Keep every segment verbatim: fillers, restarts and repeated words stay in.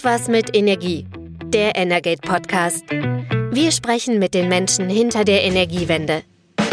Irgendwas mit Energie. Der Energate Podcast. Wir sprechen mit den Menschen hinter der Energiewende.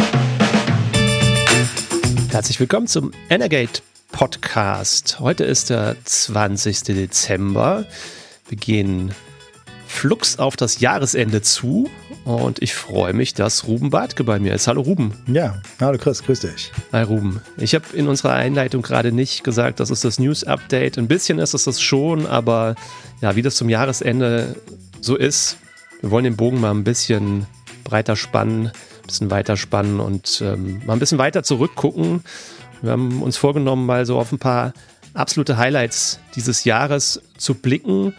Herzlich willkommen zum Energate Podcast. Heute ist der zwanzigster Dezember. Wir gehen flugs auf das Jahresende zu und ich freue mich, dass Ruben Bartke bei mir ist. Hallo Ruben. Ja, hallo Chris, grüß dich. Hi Ruben. Ich habe in unserer Einleitung gerade nicht gesagt, das ist das News-Update. Ein bisschen ist es das schon, aber ja, wie das zum Jahresende so ist, wir wollen den Bogen mal ein bisschen breiter spannen, ein bisschen weiter spannen und ähm, mal ein bisschen weiter zurückgucken. Wir haben uns vorgenommen, mal so auf ein paar absolute Highlights dieses Jahres zu blicken.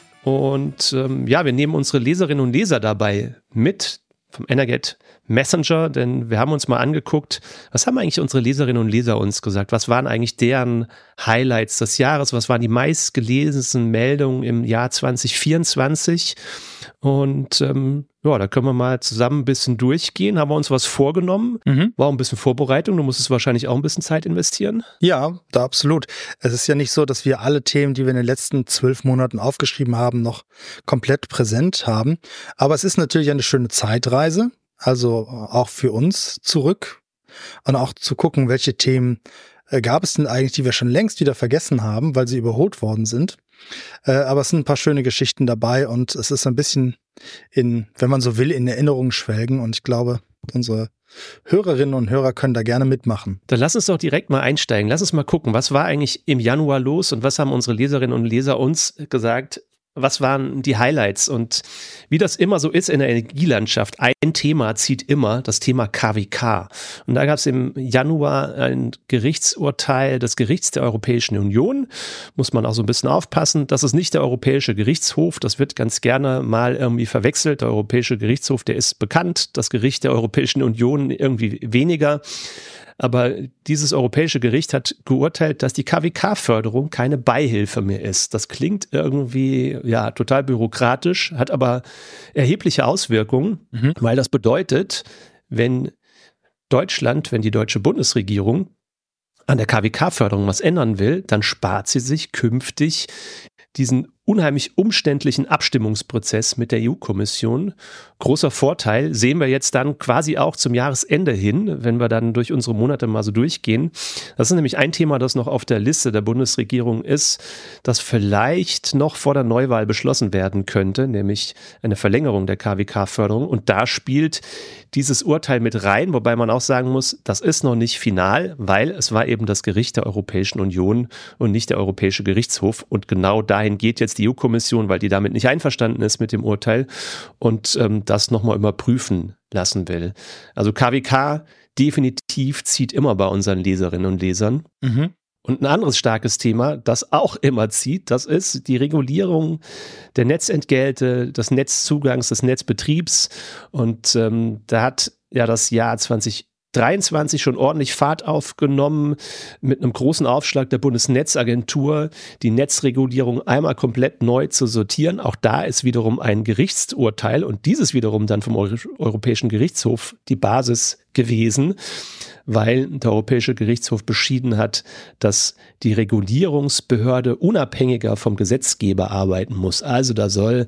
Und ähm, ja, wir nehmen unsere Leserinnen und Leser dabei mit vom Energate Messenger, denn wir haben uns mal angeguckt, was haben eigentlich unsere Leserinnen und Leser uns gesagt? Was waren eigentlich deren Highlights des Jahres? Was waren die meistgelesenen Meldungen im Jahr zwanzig vierundzwanzig? Und ähm, ja, da können wir mal zusammen ein bisschen durchgehen. Haben wir uns was vorgenommen? Mhm. War auch ein bisschen Vorbereitung. Du musstest wahrscheinlich auch ein bisschen Zeit investieren. Ja, da absolut. Es ist ja nicht so, dass wir alle Themen, die wir in den letzten zwölf Monaten aufgeschrieben haben, noch komplett präsent haben. Aber es ist natürlich eine schöne Zeitreise, also auch für uns zurück und auch zu gucken, welche Themen äh, gab es denn eigentlich, die wir schon längst wieder vergessen haben, weil sie überholt worden sind. Äh, aber es sind ein paar schöne Geschichten dabei und es ist ein bisschen in, wenn man so will, in Erinnerungen schwelgen und ich glaube, unsere Hörerinnen und Hörer können da gerne mitmachen. Dann lass uns doch direkt mal einsteigen. Lass uns mal gucken, was war eigentlich im Januar los und was haben unsere Leserinnen und Leser uns gesagt? Was waren die Highlights? Und wie das immer so ist in der Energielandschaft, ein Thema zieht immer das Thema K W K. Und da gab es im Januar ein Gerichtsurteil des Gerichts der Europäischen Union. Muss man auch so ein bisschen aufpassen. Das ist nicht der Europäische Gerichtshof. Das wird ganz gerne mal irgendwie verwechselt. Der Europäische Gerichtshof, der ist bekannt. Das Gericht der Europäischen Union irgendwie weniger. Aber dieses Europäische Gericht hat geurteilt, dass die K W K-Förderung keine Beihilfe mehr ist. Das klingt irgendwie ja total bürokratisch, hat aber erhebliche Auswirkungen, mhm. weil das bedeutet, wenn Deutschland, wenn die deutsche Bundesregierung an der K W K-Förderung was ändern will, dann spart sie sich künftig diesen unheimlich umständlichen Abstimmungsprozess mit der E U-Kommission. Großer Vorteil sehen wir jetzt dann quasi auch zum Jahresende hin, wenn wir dann durch unsere Monate mal so durchgehen. Das ist nämlich ein Thema, das noch auf der Liste der Bundesregierung ist, das vielleicht noch vor der Neuwahl beschlossen werden könnte, nämlich eine Verlängerung der K W K-Förderung. Und da spielt dieses Urteil mit rein, wobei man auch sagen muss, das ist noch nicht final, weil es war eben das Gericht der Europäischen Union und nicht der Europäische Gerichtshof. Und genau dahin geht jetzt die E U-Kommission, weil die damit nicht einverstanden ist mit dem Urteil und ähm, das nochmal überprüfen lassen will. Also K W K definitiv zieht immer bei unseren Leserinnen und Lesern. Mhm. Und ein anderes starkes Thema, das auch immer zieht, das ist die Regulierung der Netzentgelte, des Netzzugangs, des Netzbetriebs. Und ähm, da hat ja das Jahr zwanzig dreiundzwanzig schon ordentlich Fahrt aufgenommen mit einem großen Aufschlag der Bundesnetzagentur, die Netzregulierung einmal komplett neu zu sortieren. Auch da ist wiederum ein Gerichtsurteil und dieses wiederum dann vom Euro- Europäischen Gerichtshof die Basis gewesen, weil der Europäische Gerichtshof beschieden hat, dass die Regulierungsbehörde unabhängiger vom Gesetzgeber arbeiten muss. Also da soll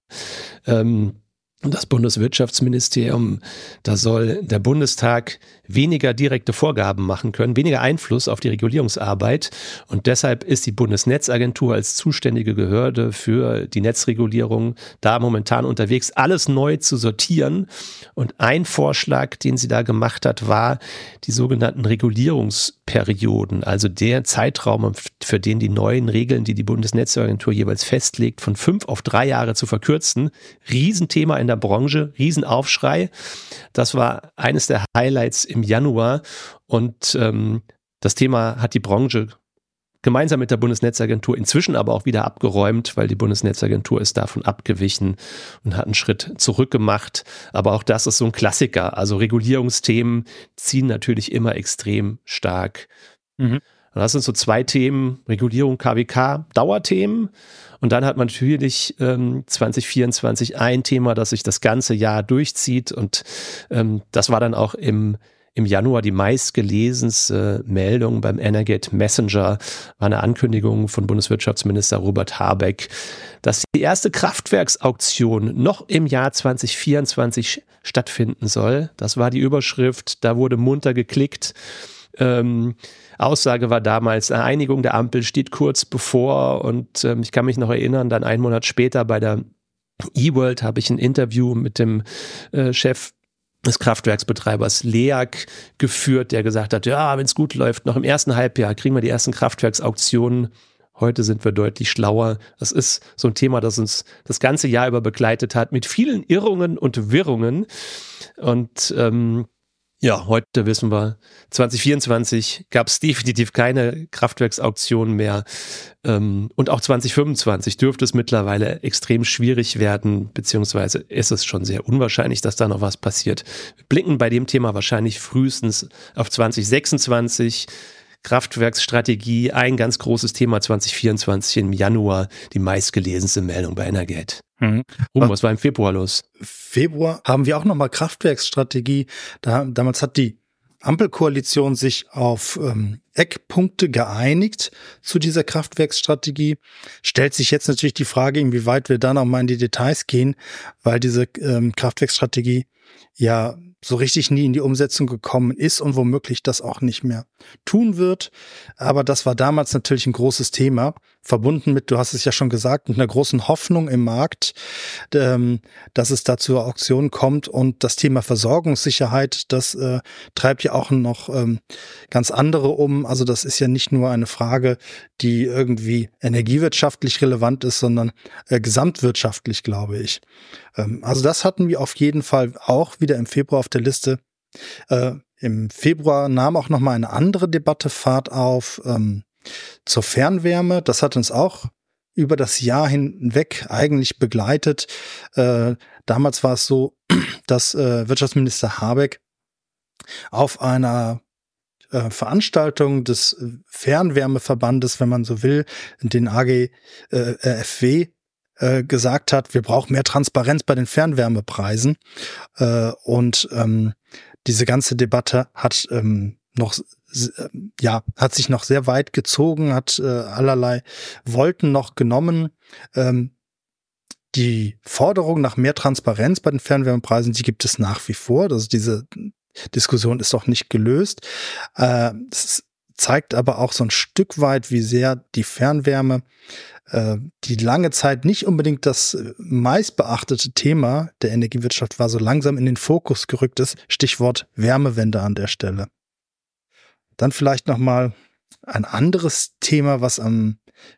ähm, das Bundeswirtschaftsministerium, da soll der Bundestag weniger direkte Vorgaben machen können, weniger Einfluss auf die Regulierungsarbeit. Und deshalb ist die Bundesnetzagentur als zuständige Behörde für die Netzregulierung da momentan unterwegs, alles neu zu sortieren. Und ein Vorschlag, den sie da gemacht hat, war die sogenannten Regulierungsperioden, also der Zeitraum, für den die neuen Regeln, die die Bundesnetzagentur jeweils festlegt, von fünf auf drei Jahre zu verkürzen. Riesenthema in der Branche, Riesenaufschrei. Das war eines der Highlights im Januar und ähm, das Thema hat die Branche gemeinsam mit der Bundesnetzagentur inzwischen aber auch wieder abgeräumt, weil die Bundesnetzagentur ist davon abgewichen und hat einen Schritt zurück gemacht. Aber auch das ist so ein Klassiker. Also Regulierungsthemen ziehen natürlich immer extrem stark. Mhm. Und das sind so zwei Themen, Regulierung, K W K, Dauerthemen. Und dann hat man natürlich ähm, zwanzig vierundzwanzig ein Thema, das sich das ganze Jahr durchzieht. Und ähm, das war dann auch im im Januar die meistgelesenste Meldung beim Energate Messenger war eine Ankündigung von Bundeswirtschaftsminister Robert Habeck, dass die erste Kraftwerksauktion noch im Jahr zwanzig vierundzwanzig stattfinden soll. Das war die Überschrift, da wurde munter geklickt. Ähm, Aussage war damals, eine Einigung der Ampel steht kurz bevor und ähm, ich kann mich noch erinnern, dann einen Monat später bei der E-World habe ich ein Interview mit dem äh, Chef des Kraftwerksbetreibers LEAG geführt, der gesagt hat, ja, wenn es gut läuft, noch im ersten Halbjahr kriegen wir die ersten Kraftwerksauktionen. Heute sind wir deutlich schlauer. Das ist so ein Thema, das uns das ganze Jahr über begleitet hat, mit vielen Irrungen und Wirrungen. Und ähm, ja, heute wissen wir, zwanzig vierundzwanzig gab es definitiv keine Kraftwerksauktionen mehr. Ähm, und auch zwanzig fünfundzwanzig dürfte es mittlerweile extrem schwierig werden, beziehungsweise ist es schon sehr unwahrscheinlich, dass da noch was passiert. Wir blicken bei dem Thema wahrscheinlich frühestens auf zwanzig sechsundzwanzig. Kraftwerksstrategie, ein ganz großes Thema zwanzig vierundzwanzig im Januar, die meistgelesenste Meldung bei Energate. Mhm. Ruben, was war im Februar los? Februar haben wir auch nochmal Kraftwerksstrategie. Da, damals hat die Ampelkoalition sich auf ähm, Eckpunkte geeinigt zu dieser Kraftwerksstrategie. Stellt sich jetzt natürlich die Frage, inwieweit wir da noch mal in die Details gehen, weil diese ähm, Kraftwerksstrategie ja so richtig nie in die Umsetzung gekommen ist und womöglich das auch nicht mehr tun wird. Aber das war damals natürlich ein großes Thema, verbunden mit, du hast es ja schon gesagt, mit einer großen Hoffnung im Markt, ähm, dass es da zur Auktion kommt. Und das Thema Versorgungssicherheit, das äh, treibt ja auch noch ähm, ganz andere um. Also das ist ja nicht nur eine Frage, die irgendwie energiewirtschaftlich relevant ist, sondern äh, gesamtwirtschaftlich, glaube ich. Ähm, also das hatten wir auf jeden Fall auch wieder im Februar auf der Liste. Äh, Im Februar nahm auch noch mal eine andere Debatte Fahrt auf ähm, zur Fernwärme. Das hat uns auch über das Jahr hinweg eigentlich begleitet. Äh, damals war es so, dass äh, Wirtschaftsminister Habeck auf einer äh, Veranstaltung des Fernwärmeverbandes, wenn man so will, den A G äh, F W, äh, gesagt hat, wir brauchen mehr Transparenz bei den Fernwärmepreisen. Äh, und ähm, diese ganze Debatte hat ähm, noch ja, hat sich noch sehr weit gezogen, hat äh, allerlei Wolken noch genommen. Ähm, die Forderung nach mehr Transparenz bei den Fernwärmepreisen, die gibt es nach wie vor. Also diese Diskussion ist auch nicht gelöst. Äh, es zeigt aber auch so ein Stück weit, wie sehr die Fernwärme, äh, die lange Zeit nicht unbedingt das meistbeachtete Thema der Energiewirtschaft war, so langsam in den Fokus gerückt ist. Stichwort Wärmewende an der Stelle. Dann vielleicht noch mal ein anderes Thema, was am,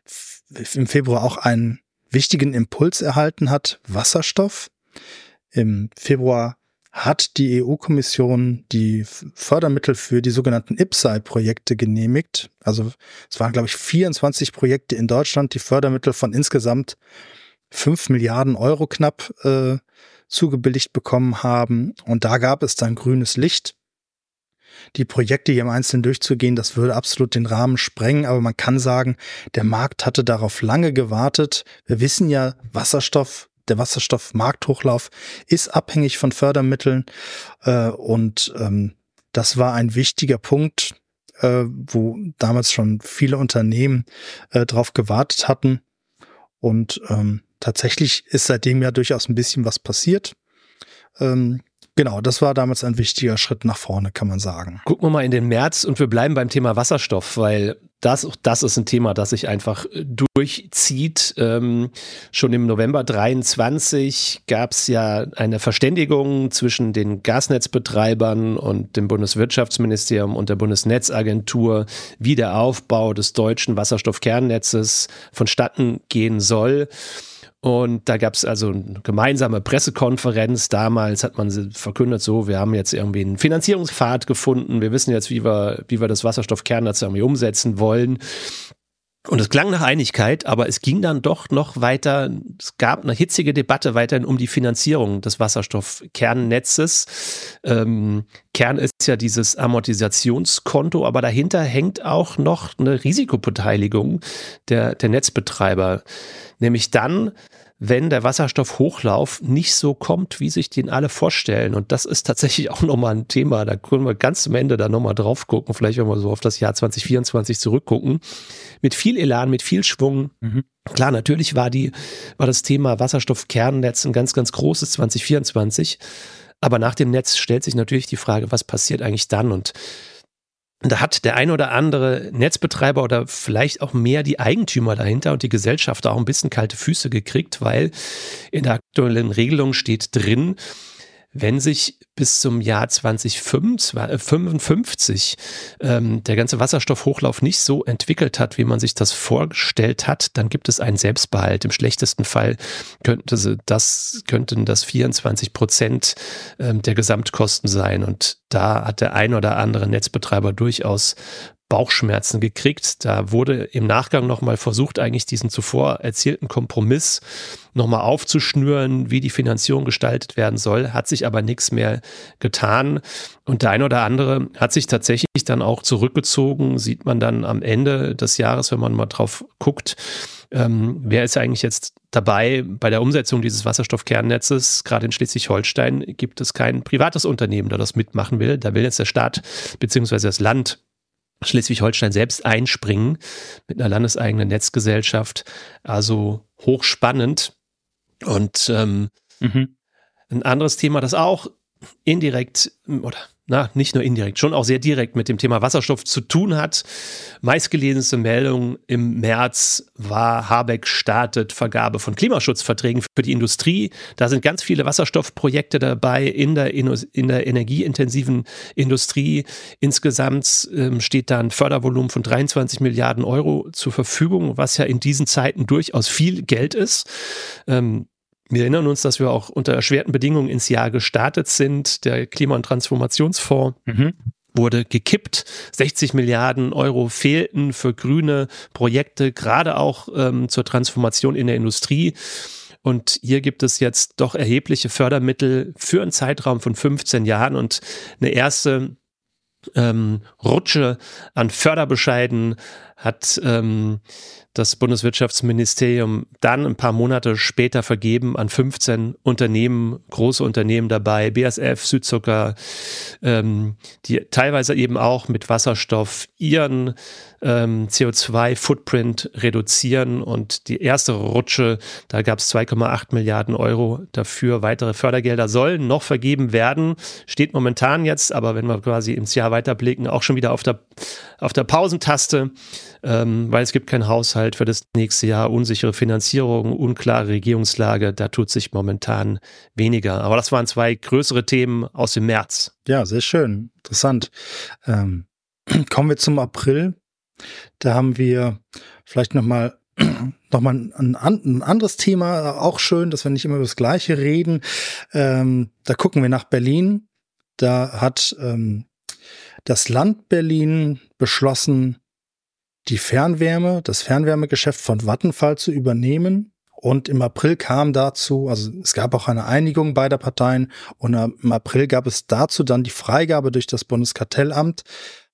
im Februar auch einen wichtigen Impuls erhalten hat, Wasserstoff. Im Februar hat die E U-Kommission die Fördermittel für die sogenannten I P S E-Projekte genehmigt. Also es waren, glaube ich, vierundzwanzig Projekte in Deutschland, die Fördermittel von insgesamt fünf Milliarden Euro knapp äh, zugebilligt bekommen haben. Und da gab es dann grünes Licht. Die Projekte hier im Einzelnen durchzugehen, das würde absolut den Rahmen sprengen, aber man kann sagen, der Markt hatte darauf lange gewartet. Wir wissen ja, Wasserstoff, der Wasserstoffmarkthochlauf ist abhängig von Fördermitteln äh, und ähm, das war ein wichtiger Punkt, äh, wo damals schon viele Unternehmen äh, drauf gewartet hatten und ähm, tatsächlich ist seitdem ja durchaus ein bisschen was passiert. Ähm, Genau, das war damals ein wichtiger Schritt nach vorne, kann man sagen. Gucken wir mal in den März und wir bleiben beim Thema Wasserstoff, weil das, das ist ein Thema, das sich einfach durchzieht. Ähm, schon im November dreiundzwanzig gab es ja eine Verständigung zwischen den Gasnetzbetreibern und dem Bundeswirtschaftsministerium und der Bundesnetzagentur, wie der Aufbau des deutschen Wasserstoffkernnetzes vonstatten gehen soll. Und da gab es also eine gemeinsame Pressekonferenz. Damals hat man verkündet, so, wir haben jetzt irgendwie einen Finanzierungspfad gefunden. Wir wissen jetzt, wie wir, wie wir das Wasserstoffkernnetz irgendwie umsetzen wollen. Und es klang nach Einigkeit, aber es ging dann doch noch weiter. Es gab eine hitzige Debatte weiterhin um die Finanzierung des Wasserstoffkernnetzes. Ähm, Kern ist ja dieses Amortisationskonto, aber dahinter hängt auch noch eine Risikobeteiligung der, der Netzbetreiber. Nämlich dann, wenn der Wasserstoffhochlauf nicht so kommt, wie sich den alle vorstellen. Und das ist tatsächlich auch nochmal ein Thema. Da können wir ganz am Ende da nochmal drauf gucken. Vielleicht, wenn wir so auf das Jahr zwanzig vierundzwanzig zurückgucken. Mit viel Elan, mit viel Schwung. Mhm. Klar, natürlich war die, war das Thema Wasserstoffkernnetz ein ganz, ganz großes zwanzig vierundzwanzig. Aber nach dem Netz stellt sich natürlich die Frage, was passiert eigentlich dann? Und da hat der ein oder andere Netzbetreiber oder vielleicht auch mehr die Eigentümer dahinter und die Gesellschaft auch ein bisschen kalte Füße gekriegt, weil in der aktuellen Regelung steht drin, wenn sich bis zum Jahr zwanzig fünfundfünfzig ähm, der ganze Wasserstoffhochlauf nicht so entwickelt hat, wie man sich das vorgestellt hat, dann gibt es einen Selbstbehalt. Im schlechtesten Fall könnte das, könnten das vierundzwanzig Prozent ähm, der Gesamtkosten sein. Und da hat der ein oder andere Netzbetreiber durchaus Bauchschmerzen gekriegt. Da wurde im Nachgang nochmal versucht, eigentlich diesen zuvor erzielten Kompromiss nochmal aufzuschnüren, wie die Finanzierung gestaltet werden soll, hat sich aber nichts mehr getan. Und der ein oder andere hat sich tatsächlich dann auch zurückgezogen, sieht man dann am Ende des Jahres, wenn man mal drauf guckt, ähm, wer ist eigentlich jetzt dabei bei der Umsetzung dieses Wasserstoffkernnetzes. Gerade in Schleswig-Holstein gibt es kein privates Unternehmen, das das mitmachen will. Da will jetzt der Staat bzw. das Land Schleswig-Holstein selbst einspringen mit einer landeseigenen Netzgesellschaft. Also hochspannend. Und ähm, mhm. ein anderes Thema, das auch indirekt oder na, nicht nur indirekt, schon auch sehr direkt mit dem Thema Wasserstoff zu tun hat. Meistgelesenste Meldung im März war, Habeck startet Vergabe von Klimaschutzverträgen für die Industrie. Da sind ganz viele Wasserstoffprojekte dabei in der, in der energieintensiven Industrie. Insgesamt ähm, steht da ein Fördervolumen von dreiundzwanzig Milliarden Euro zur Verfügung, was ja in diesen Zeiten durchaus viel Geld ist. Ähm, Wir erinnern uns, dass wir auch unter erschwerten Bedingungen ins Jahr gestartet sind. Der Klima- und Transformationsfonds mhm. wurde gekippt. sechzig Milliarden Euro fehlten für grüne Projekte, gerade auch ähm, zur Transformation in der Industrie. Und hier gibt es jetzt doch erhebliche Fördermittel für einen Zeitraum von fünfzehn Jahren und eine erste ähm, Rutsche an Förderbescheiden hat ähm, das Bundeswirtschaftsministerium dann ein paar Monate später vergeben an fünfzehn Unternehmen, große Unternehmen dabei, B A S F, Südzucker, ähm, die teilweise eben auch mit Wasserstoff ihren ähm, C O zwei Footprint reduzieren. Und die erste Rutsche, da gab es zwei Komma acht Milliarden Euro dafür. Weitere Fördergelder sollen noch vergeben werden. Steht momentan jetzt, aber wenn wir quasi ins Jahr weiterblicken, auch schon wieder auf der, auf der Pausentaste, ähm, weil es gibt keinen Haushalt für das nächste Jahr, unsichere Finanzierung, unklare Regierungslage, da tut sich momentan weniger. Aber das waren zwei größere Themen aus dem März. Ja, sehr schön, interessant. Ähm, kommen wir zum April. Da haben wir vielleicht nochmal noch mal ein, ein anderes Thema, auch schön, dass wir nicht immer über das Gleiche reden. Ähm, da gucken wir nach Berlin. Da hat ähm, das Land Berlin beschlossen, die Fernwärme, das Fernwärmegeschäft von Vattenfall zu übernehmen. Und im April kam dazu, also es gab auch eine Einigung beider Parteien und im April gab es dazu dann die Freigabe durch das Bundeskartellamt.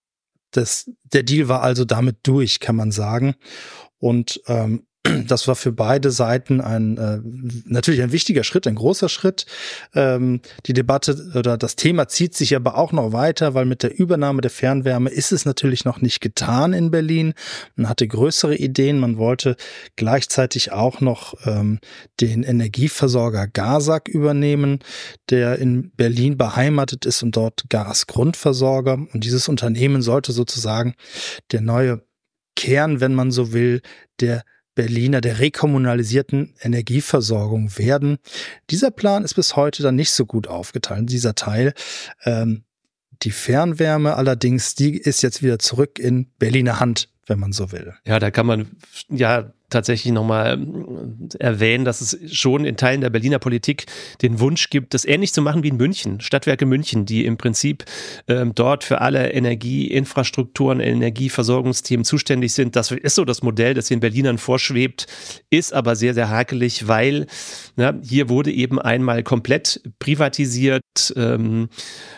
Das, der Deal war also damit durch, kann man sagen. Und ähm, das war für beide Seiten ein äh, natürlich ein wichtiger Schritt, ein großer Schritt. Ähm, die Debatte oder das Thema zieht sich aber auch noch weiter, weil mit der Übernahme der Fernwärme ist es natürlich noch nicht getan in Berlin. Man hatte größere Ideen. Man wollte gleichzeitig auch noch ähm, den Energieversorger GASAG übernehmen, der in Berlin beheimatet ist und dort Gasgrundversorger. Und dieses Unternehmen sollte sozusagen der neue Kern, wenn man so will, der Berliner, der rekommunalisierten Energieversorgung werden. Dieser Plan ist bis heute dann nicht so gut aufgeteilt, dieser Teil. Ähm, die Fernwärme allerdings, die ist jetzt wieder zurück in Berliner Hand, wenn man so will. Ja, da kann man ja tatsächlich nochmal erwähnen, dass es schon in Teilen der Berliner Politik den Wunsch gibt, das ähnlich zu machen wie in München, Stadtwerke München, die im Prinzip ähm, dort für alle Energieinfrastrukturen, Energieversorgungsthemen zuständig sind. Das ist so das Modell, das den Berlinern vorschwebt, ist aber sehr, sehr hakelig, weil na, hier wurde eben einmal komplett privatisiert, ähm,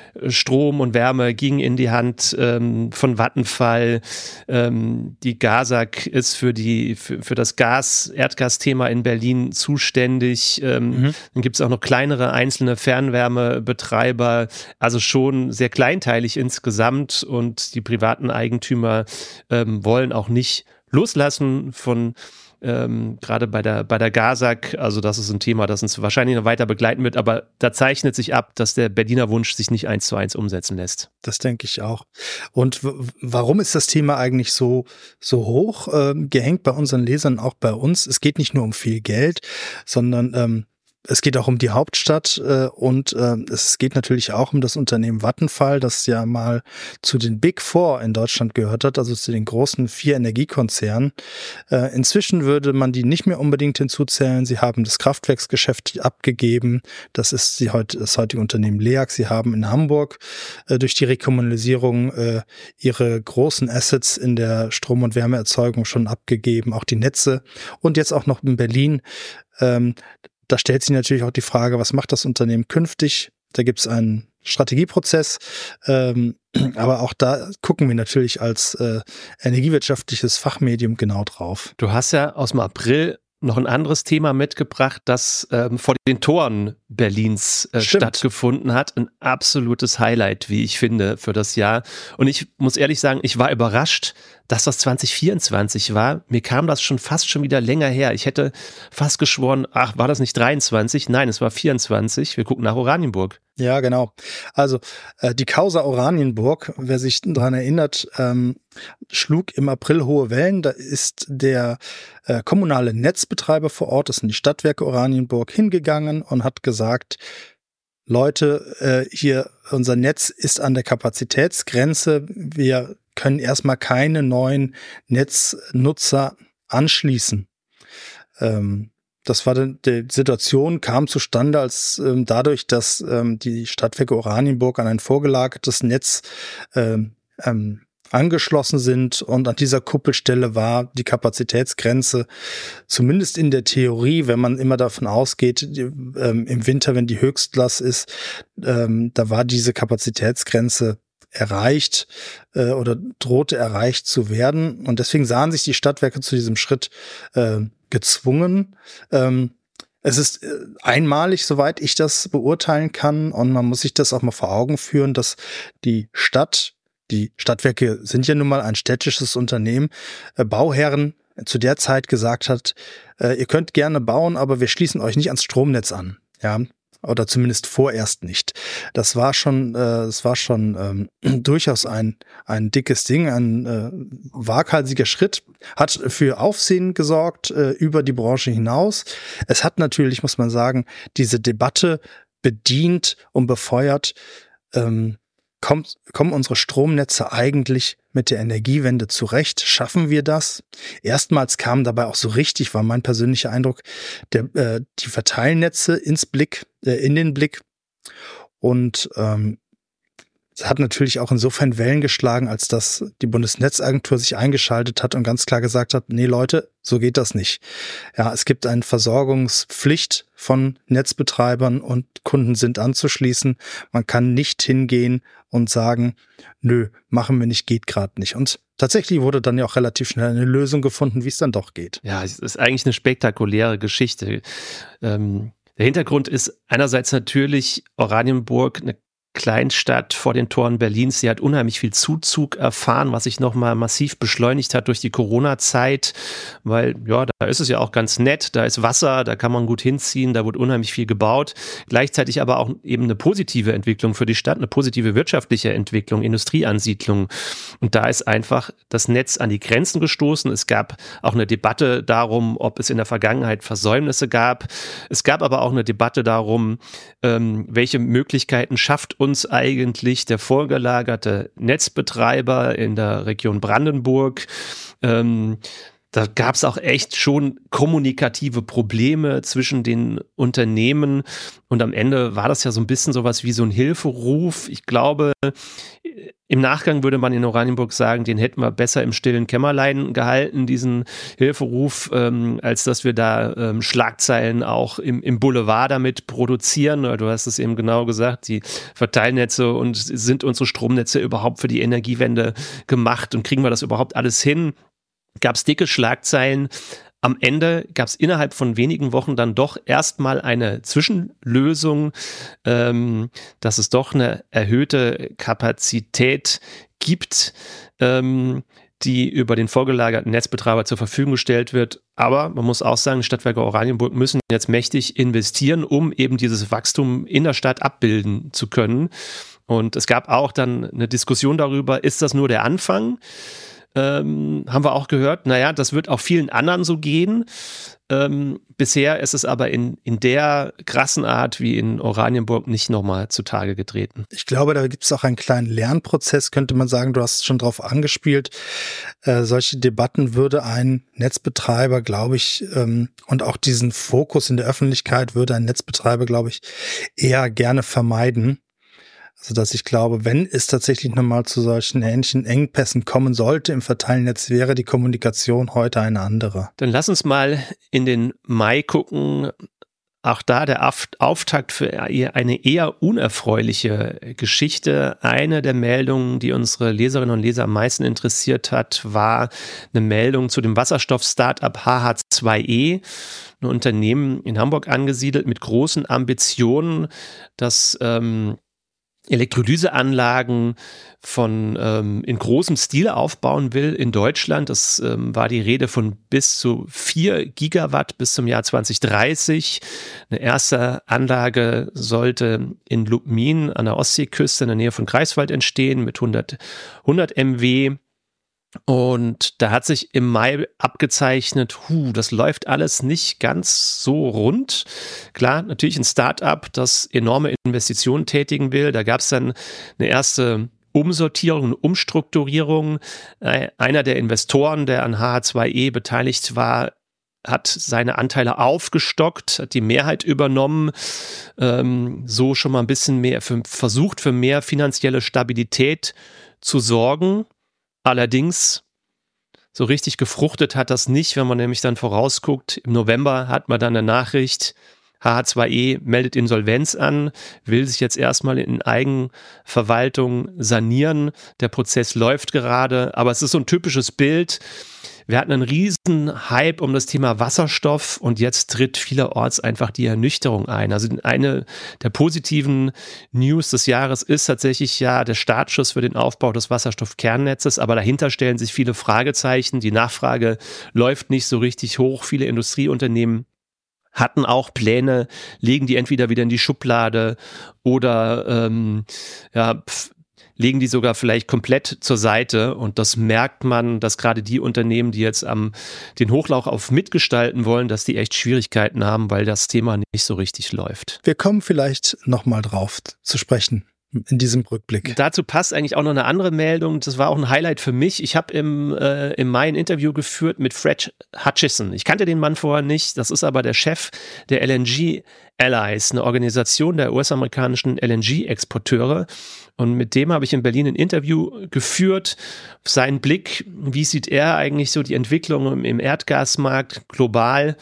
Strom und Wärme ging in die Hand ähm, von Vattenfall. Ähm, die GASAG ist für die für, für das Gas, Erdgasthema in Berlin zuständig. Ähm, mhm. Dann gibt es auch noch kleinere einzelne Fernwärmebetreiber. Also schon sehr kleinteilig insgesamt und die privaten Eigentümer ähm, wollen auch nicht loslassen von Ähm, gerade bei der, bei der GASAG, also das ist ein Thema, das uns wahrscheinlich noch weiter begleiten wird, aber da zeichnet sich ab, dass der Berliner Wunsch sich nicht eins zu eins umsetzen lässt. Das denke ich auch. Und w- warum ist das Thema eigentlich so, so hoch äh, gehängt bei unseren Lesern, auch bei uns? Es geht nicht nur um viel Geld, sondern ähm, es geht auch um die Hauptstadt äh, und äh, es geht natürlich auch um das Unternehmen Vattenfall, das ja mal zu den Big Four in Deutschland gehört hat, also zu den großen vier Energiekonzernen. Äh, inzwischen würde man die nicht mehr unbedingt hinzuzählen. Sie haben das Kraftwerksgeschäft abgegeben. Das ist die heut, das heutige Unternehmen LEAG. Sie haben in Hamburg äh, durch die Rekommunalisierung äh, ihre großen Assets in der Strom- und Wärmeerzeugung schon abgegeben, auch die Netze. Und jetzt auch noch in Berlin. Ähm, Da stellt sich natürlich auch die Frage, was macht das Unternehmen künftig? Da gibt es einen Strategieprozess, ähm, aber auch da gucken wir natürlich als äh, energiewirtschaftliches Fachmedium genau drauf. Du hast ja aus dem April noch ein anderes Thema mitgebracht, das ähm, vor den Toren Berlins äh, stattgefunden hat. Ein absolutes Highlight, wie ich finde, für das Jahr. Und ich muss ehrlich sagen, ich war überrascht, dass das zwanzig vierundzwanzig war. Mir kam das schon fast schon wieder länger her. Ich hätte fast geschworen, ach, war das nicht dreiundzwanzig? Nein, es war vierundzwanzig. Wir gucken nach Oranienburg. Ja, genau. Also äh, die Causa Oranienburg, wer sich daran erinnert, ähm, schlug im April hohe Wellen. Da ist der äh, kommunale Netzbetreiber vor Ort, das sind die Stadtwerke Oranienburg, hingegangen und hat gesagt, Leute, äh, hier, unser Netz ist an der Kapazitätsgrenze. Wir können erstmal keine neuen Netznutzer anschließen. Ähm, Das war die, die Situation, kam zustande als ähm, dadurch, dass ähm, die Stadtwerke Oranienburg an ein vorgelagertes Netz ähm, ähm, angeschlossen sind und an dieser Kuppelstelle war die Kapazitätsgrenze, zumindest in der Theorie, wenn man immer davon ausgeht, die, ähm, im Winter, wenn die Höchstlast ist, ähm, da war diese Kapazitätsgrenze erreicht äh, oder drohte erreicht zu werden. Und deswegen sahen sich die Stadtwerke zu diesem Schritt äh, gezwungen. Ähm, es ist äh, einmalig, soweit ich das beurteilen kann. Und man muss sich das auch mal vor Augen führen, dass die Stadt, die Stadtwerke sind ja nun mal ein städtisches Unternehmen, äh, Bauherren zu der Zeit gesagt hat, äh, ihr könnt gerne bauen, aber wir schließen euch nicht ans Stromnetz an. Ja, oder zumindest vorerst nicht. Das war schon, äh, das war schon ähm, durchaus ein ein dickes Ding, ein äh, waghalsiger Schritt, hat für Aufsehen gesorgt äh, über die Branche hinaus. Es hat natürlich, muss man sagen, diese Debatte bedient und befeuert. Ähm, kommt, kommen unsere Stromnetze eigentlich mit der Energiewende zurecht? Schaffen wir das? Erstmals kam dabei auch so richtig, war mein persönlicher Eindruck, der, äh, die Verteilnetze ins Blick, äh, in den Blick. Und ähm, es hat natürlich auch insofern Wellen geschlagen, als dass die Bundesnetzagentur sich eingeschaltet hat und ganz klar gesagt hat, nee Leute, so geht das nicht. Ja, es gibt eine Versorgungspflicht von Netzbetreibern und Kunden sind anzuschließen. Man kann nicht hingehen und sagen, nö, machen wir nicht, geht gerade nicht. Und tatsächlich wurde dann ja auch relativ schnell eine Lösung gefunden, wie es dann doch geht. Ja, es ist eigentlich eine spektakuläre Geschichte. Ähm, der Hintergrund ist einerseits natürlich Oranienburg, eine Kleinstadt vor den Toren Berlins. Sie hat unheimlich viel Zuzug erfahren, was sich nochmal massiv beschleunigt hat durch die Corona-Zeit, weil ja, da ist es ja auch ganz nett, da ist Wasser, da kann man gut hinziehen, da wird unheimlich viel gebaut. Gleichzeitig aber auch eben eine positive Entwicklung für die Stadt, eine positive wirtschaftliche Entwicklung, Industrieansiedlung. Und da ist einfach das Netz an die Grenzen gestoßen. Es gab auch eine Debatte darum, ob es in der Vergangenheit Versäumnisse gab. Es gab aber auch eine Debatte darum, ähm, welche Möglichkeiten schafft uns eigentlich der vorgelagerte Netzbetreiber in der Region Brandenburg. Ähm, da gab es auch echt schon kommunikative Probleme zwischen den Unternehmen und am Ende war das ja so ein bisschen sowas wie so ein Hilferuf. Ich glaube, im Nachgang würde man in Oranienburg sagen, den hätten wir besser im stillen Kämmerlein gehalten, diesen Hilferuf, ähm, als dass wir da ähm, Schlagzeilen auch im, im Boulevard damit produzieren. Du hast es eben genau gesagt, die Verteilnetze und sind unsere Stromnetze überhaupt für die Energiewende gemacht und kriegen wir das überhaupt alles hin? Gab es dicke Schlagzeilen. Am Ende gab es innerhalb von wenigen Wochen dann doch erstmal eine Zwischenlösung, ähm, dass es doch eine erhöhte Kapazität gibt, ähm, die über den vorgelagerten Netzbetreiber zur Verfügung gestellt wird. Aber man muss auch sagen, Stadtwerke Oranienburg müssen jetzt mächtig investieren, um eben dieses Wachstum in der Stadt abbilden zu können. Und es gab auch dann eine Diskussion darüber, ist das nur der Anfang? Ähm, haben wir auch gehört, naja, das wird auch vielen anderen so gehen. Ähm, bisher ist es aber in, in der krassen Art wie in Oranienburg nicht nochmal zutage getreten. Ich glaube, da gibt es auch einen kleinen Lernprozess, könnte man sagen. Du hast schon drauf angespielt. Äh, solche Debatten würde ein Netzbetreiber, glaube ich, ähm, und auch diesen Fokus in der Öffentlichkeit würde ein Netzbetreiber, glaube ich, eher gerne vermeiden. Also dass ich glaube, wenn es tatsächlich nochmal zu solchen ähnlichen Engpässen kommen sollte im Verteilnetz, wäre die Kommunikation heute eine andere. Dann lass uns mal in den Mai gucken. Auch da der Auftakt für eine eher unerfreuliche Geschichte. Eine der Meldungen, die unsere Leserinnen und Leser am meisten interessiert hat, war eine Meldung zu dem Wasserstoff-Startup H H zwei E. Ein Unternehmen in Hamburg angesiedelt mit großen Ambitionen, das ähm, Elektrolyseanlagen von ähm, in großem Stil aufbauen will in Deutschland. Das ähm, war die Rede von bis zu vier Gigawatt bis zum Jahr zwanzig dreißig. Eine erste Anlage sollte in Lubmin an der Ostseeküste in der Nähe von Greifswald entstehen mit hundert, hundert Megawatt. Und da hat sich im Mai abgezeichnet, hu, das läuft alles nicht ganz so rund. Klar, natürlich ein Start-up, das enorme Investitionen tätigen will. Da gab es dann eine erste Umsortierung, eine Umstrukturierung. Einer der Investoren, der an H H zwei E beteiligt war, hat seine Anteile aufgestockt, hat die Mehrheit übernommen, ähm, so schon mal ein bisschen mehr, für, versucht für mehr finanzielle Stabilität zu sorgen. Allerdings, so richtig gefruchtet hat das nicht, wenn man nämlich dann vorausguckt. Im November hat man dann eine Nachricht, H H zwei E meldet Insolvenz an, will sich jetzt erstmal in Eigenverwaltung sanieren. Der Prozess läuft gerade, aber es ist so ein typisches Bild. Wir hatten einen riesen Hype um das Thema Wasserstoff und jetzt tritt vielerorts einfach die Ernüchterung ein. Also eine der positiven News des Jahres ist tatsächlich ja der Startschuss für den Aufbau des Wasserstoffkernnetzes, aber dahinter stellen sich viele Fragezeichen. Die Nachfrage läuft nicht so richtig hoch. Viele Industrieunternehmen hatten auch Pläne, legen die entweder wieder in die Schublade oder ähm, ja, pf, legen die sogar vielleicht komplett zur Seite und das merkt man, dass gerade die Unternehmen, die jetzt am den Hochlauf auf mitgestalten wollen, dass die echt Schwierigkeiten haben, weil das Thema nicht so richtig läuft. Wir kommen vielleicht nochmal drauf zu sprechen in diesem Rückblick. Dazu passt eigentlich auch noch eine andere Meldung, das war auch ein Highlight für mich. Ich habe im, äh, im Mai ein Interview geführt mit Fred Hutchison. Ich kannte den Mann vorher nicht, das ist aber der Chef der L N G Allies, eine Organisation der U S-amerikanischen L N G-Exporteure. Und mit dem habe ich in Berlin ein Interview geführt. Seinen Blick, wie sieht er eigentlich so die Entwicklung im Erdgasmarkt global?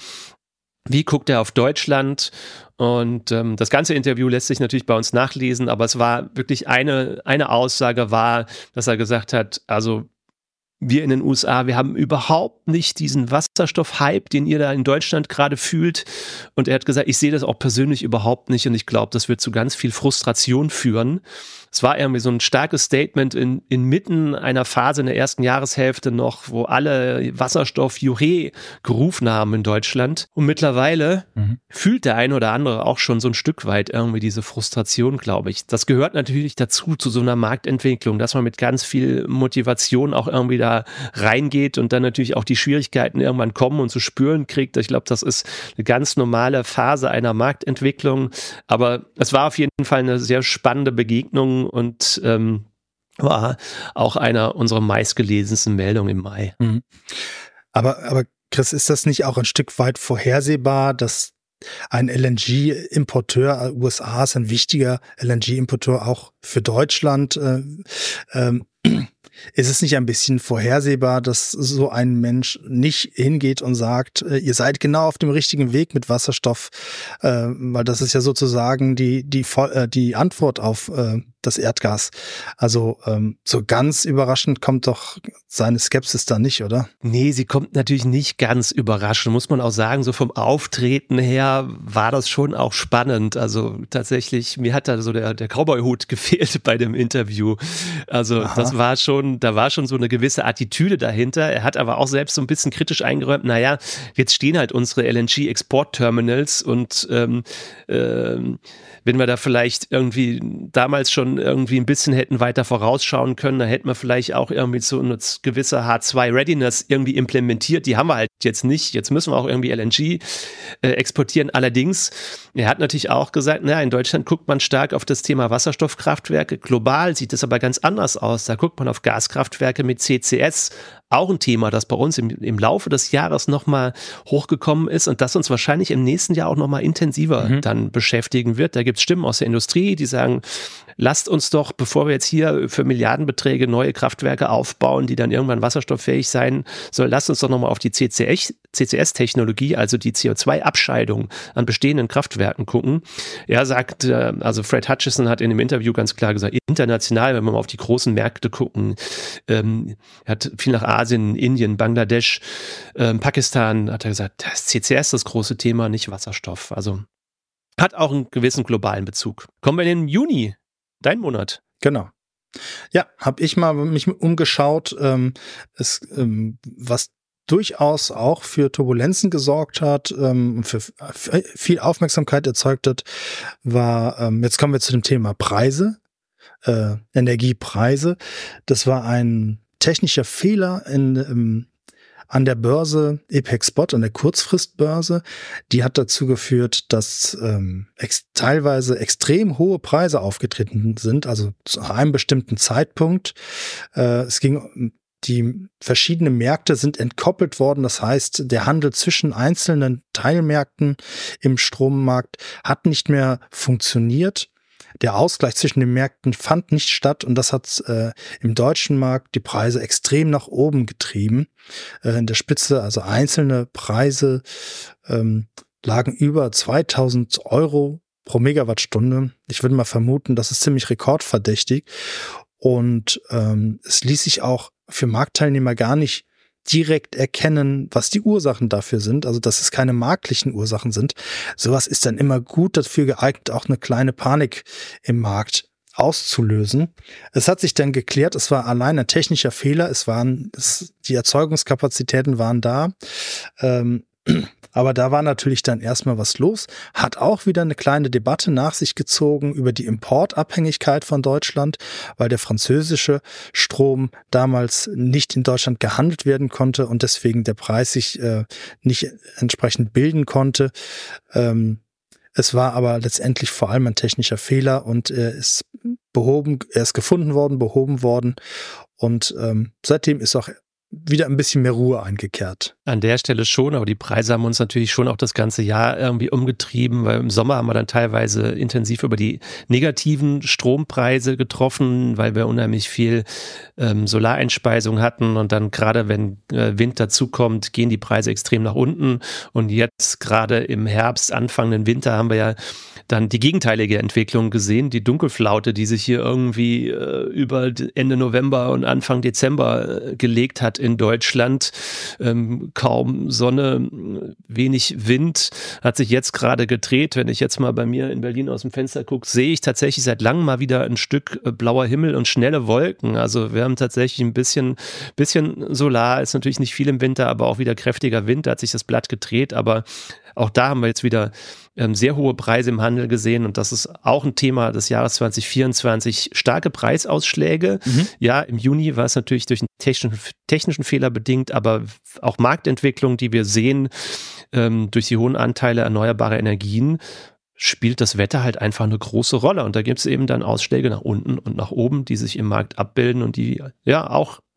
Wie guckt er auf Deutschland? Und ähm, das ganze Interview lässt sich natürlich bei uns nachlesen, aber es war wirklich eine, eine Aussage war, dass er gesagt hat, also wir in den U S A, wir haben überhaupt nicht diesen Wasserstoff-Hype, den ihr da in Deutschland gerade fühlt. Und er hat gesagt, ich sehe das auch persönlich überhaupt nicht und ich glaube, das wird zu ganz viel Frustration führen. Es war irgendwie so ein starkes Statement in, inmitten einer Phase in der ersten Jahreshälfte noch, wo alle Wasserstoff-Juhe gerufen haben in Deutschland. Und mittlerweile mhm. fühlt der eine oder andere auch schon so ein Stück weit irgendwie diese Frustration, glaube ich. Das gehört natürlich dazu, zu so einer Marktentwicklung, dass man mit ganz viel Motivation auch irgendwie da reingeht und dann natürlich auch die Schwierigkeiten irgendwann kommen und zu spüren kriegt. Ich glaube, das ist eine ganz normale Phase einer Marktentwicklung. Aber es war auf jeden Fall eine sehr spannende Begegnung und ähm, war auch einer unserer meistgelesensten Meldungen im Mai. Mhm. Aber, aber Chris, ist das nicht auch ein Stück weit vorhersehbar, dass ein L N G-Importeur, U S A ist ein wichtiger L N G-Importeur auch für Deutschland, äh, ähm, ist es nicht ein bisschen vorhersehbar, dass so ein Mensch nicht hingeht und sagt, äh, ihr seid genau auf dem richtigen Weg mit Wasserstoff, äh, weil das ist ja sozusagen die die äh, die Antwort auf äh, das Erdgas. Also ähm, so ganz überraschend kommt doch seine Skepsis da nicht, oder? Nee, sie kommt natürlich nicht ganz überraschend, muss man auch sagen. So vom Auftreten her war das schon auch spannend. Also tatsächlich, mir hat da so der, der Cowboy-Hut gefehlt bei dem Interview. Also Aha. das war schon, da war schon so eine gewisse Attitüde dahinter. Er hat aber auch selbst so ein bisschen kritisch eingeräumt, naja, jetzt stehen halt unsere L N G-Export-Terminals und ähm, ähm, wenn wir da vielleicht irgendwie damals schon irgendwie ein bisschen hätten weiter vorausschauen können, dann hätten wir vielleicht auch irgendwie so eine gewisse H zwei Readiness irgendwie implementiert. Die haben wir halt jetzt nicht. Jetzt müssen wir auch irgendwie L N G äh, exportieren. Allerdings, er hat natürlich auch gesagt, naja, in Deutschland guckt man stark auf das Thema Wasserstoffkraftwerke. Global sieht es aber ganz anders aus. Da guckt man auf Gaskraftwerke mit C C S. Auch ein Thema, das bei uns im, im Laufe des Jahres nochmal hochgekommen ist und das uns wahrscheinlich im nächsten Jahr auch nochmal intensiver mhm. dann beschäftigen wird. Da gibt es Stimmen aus der Industrie, die sagen, lasst uns doch, bevor wir jetzt hier für Milliardenbeträge neue Kraftwerke aufbauen, die dann irgendwann wasserstofffähig sein sollen, lasst uns doch nochmal auf die C C S-Technologie, also die C O zwei Abscheidung an bestehenden Kraftwerken gucken. Er sagt, also Fred Hutchison hat in dem Interview ganz klar gesagt, international, wenn wir mal auf die großen Märkte gucken, ähm, er hat viel nach Asien, Indien, Bangladesch, ähm, Pakistan, hat er gesagt, das C C S das große Thema, nicht Wasserstoff. Also hat auch einen gewissen globalen Bezug. Kommen wir in den Juni, dein Monat. Genau. Ja, habe ich mal mich umgeschaut, ähm, es, ähm, was durchaus auch für Turbulenzen gesorgt hat, ähm, für viel Aufmerksamkeit erzeugt hat, war, ähm, jetzt kommen wir zu dem Thema Preise, äh, Energiepreise. Das war ein technischer Fehler in, ähm, an der Börse Apex Spot, an der Kurzfristbörse. Die hat dazu geführt, dass ähm, ex- teilweise extrem hohe Preise aufgetreten sind, also zu einem bestimmten Zeitpunkt. Äh, es ging, die verschiedenen Märkte sind entkoppelt worden. Das heißt, der Handel zwischen einzelnen Teilmärkten im Strommarkt hat nicht mehr funktioniert. Der Ausgleich zwischen den Märkten fand nicht statt und das hat äh, im deutschen Markt die Preise extrem nach oben getrieben. Äh, in der Spitze, also einzelne Preise ähm, lagen über zweitausend Euro pro Megawattstunde. Ich würde mal vermuten, das ist ziemlich rekordverdächtig und ähm, es ließ sich auch für Marktteilnehmer gar nicht direkt erkennen, was die Ursachen dafür sind, also dass es keine marktlichen Ursachen sind. Sowas ist dann immer gut dafür geeignet, auch eine kleine Panik im Markt auszulösen. Es hat sich dann geklärt, es war allein ein technischer Fehler, es waren, es, die Erzeugungskapazitäten waren da, ähm, aber da war natürlich dann erstmal was los, hat auch wieder eine kleine Debatte nach sich gezogen über die Importabhängigkeit von Deutschland, weil der französische Strom damals nicht in Deutschland gehandelt werden konnte und deswegen der Preis sich äh, nicht entsprechend bilden konnte. Ähm, es war aber letztendlich vor allem ein technischer Fehler und er ist behoben, er ist gefunden worden, behoben worden und ähm, seitdem ist auch wieder ein bisschen mehr Ruhe eingekehrt. An der Stelle schon, aber die Preise haben uns natürlich schon auch das ganze Jahr irgendwie umgetrieben, weil im Sommer haben wir dann teilweise intensiv über die negativen Strompreise getroffen, weil wir unheimlich viel ähm, Solareinspeisung hatten und dann gerade wenn äh, Wind dazukommt, gehen die Preise extrem nach unten und jetzt gerade im Herbst, anfangenden Winter haben wir ja dann die gegenteilige Entwicklung gesehen, die Dunkelflaute, die sich hier irgendwie äh, über Ende November und Anfang Dezember äh, gelegt hat in Deutschland. Ähm, kaum Sonne, wenig Wind, hat sich jetzt gerade gedreht. Wenn ich jetzt mal bei mir in Berlin aus dem Fenster gucke, sehe ich tatsächlich seit langem mal wieder ein Stück äh, blauer Himmel und schnelle Wolken. Also wir haben tatsächlich ein bisschen, bisschen Solar, ist natürlich nicht viel im Winter, aber auch wieder kräftiger Wind, da hat sich das Blatt gedreht, aber auch da haben wir jetzt wieder ähm, sehr hohe Preise im Handel gesehen und das ist auch ein Thema des Jahres zwanzig vierundzwanzig, starke Preisausschläge. Mhm. Ja, im Juni war es natürlich durch einen technischen, technischen Fehler bedingt, aber auch Marktentwicklung, die wir sehen, ähm, durch die hohen Anteile erneuerbarer Energien, spielt das Wetter halt einfach eine große Rolle und da gibt es eben dann Ausschläge nach unten und nach oben, die sich im Markt abbilden und die ja auch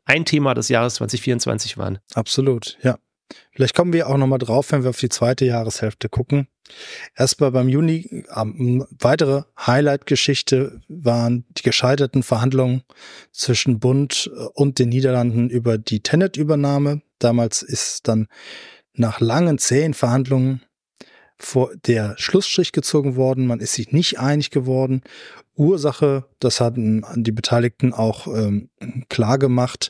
ein Thema des Jahres zwanzig vierundzwanzig waren. Absolut, ja. Vielleicht kommen wir auch nochmal drauf, wenn wir auf die zweite Jahreshälfte gucken. Erstmal beim Juni, ähm, weitere Highlight-Geschichte waren die gescheiterten Verhandlungen zwischen Bund und den Niederlanden über die TenneT-Übernahme. Damals ist dann nach langen, zähen Verhandlungen vor der Schlussstrich gezogen worden. Man ist sich nicht einig geworden. Ursache, das hatten die Beteiligten auch ähm, klar gemacht,